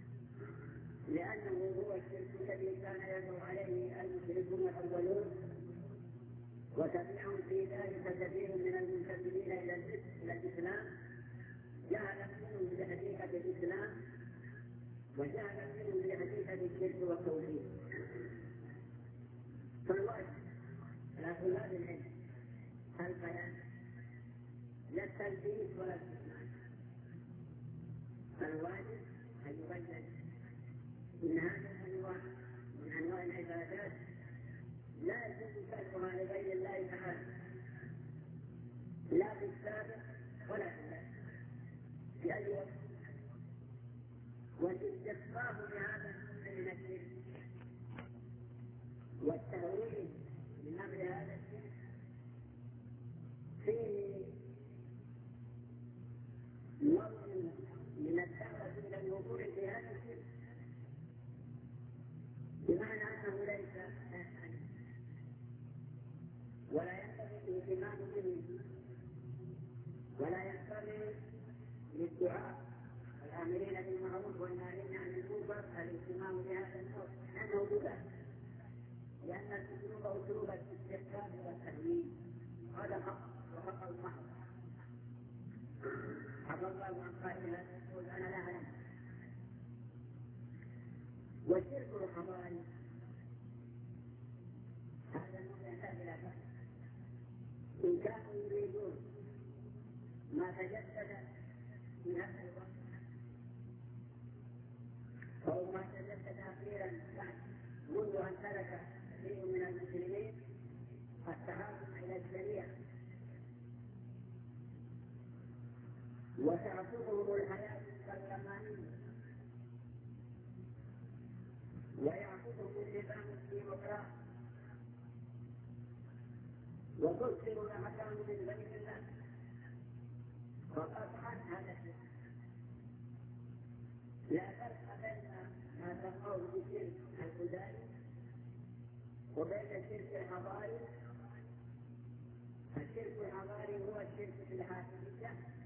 لأنه هو الشرك الذي كان يدعو عليه المشركون الأولون، وتبعهم في ذلك كثير من المنتسبين إلى الإسلام جهلا منهم بحقيقة الإسلام وجهلا منهم بحقيقة الشرك والتوحيد. فالواجب على طلاب العلم البيان لا التلبيس ولا الاستثناء. الواجب أن يبين إن هذا الأنواع من أنواع العبادات لا يجوز تركها لغير الله تعالى لا في السابق ولا في الآخر في أي وقت، والاستخفاف بهذا الأمر من الشرك والتهويل من أمر هذا الشرك فيه نوع من الدعوة إلى الوقوع في هذا الشرك، بمعنى أنه ليس ولا ينبغي الاهتمام به ولا ينبغي للدعاء والآمرين بالمعروف والناهين عن المنكر الاهتمام بهذا النوع لأنه مباح، لأن الأسلوب أسلوب الاستحسان والتهويل هذا حق وحق المحض. حق الله عن قائلها يقول أنا لا أعلم. والشرك الحضاري هذا النوع يحتاج إلى فهم. إن كانوا يريدون ما تجدد في هذا الوقت وربما تجدد أخيرا منذ أن سلك كثير من المسلمين التحاكم إلى الشريعة وتعصبهم الحياة كالأمانية ويعصبهم النظام الديمقراطي وتظهر الأحكام من بين الناس فقطعا هذا الشيء لا فرق بين ما تقول بشرك البدائي وبين الشرك الحضاري. الشرك الحضاري هو الشرك في الحاكمية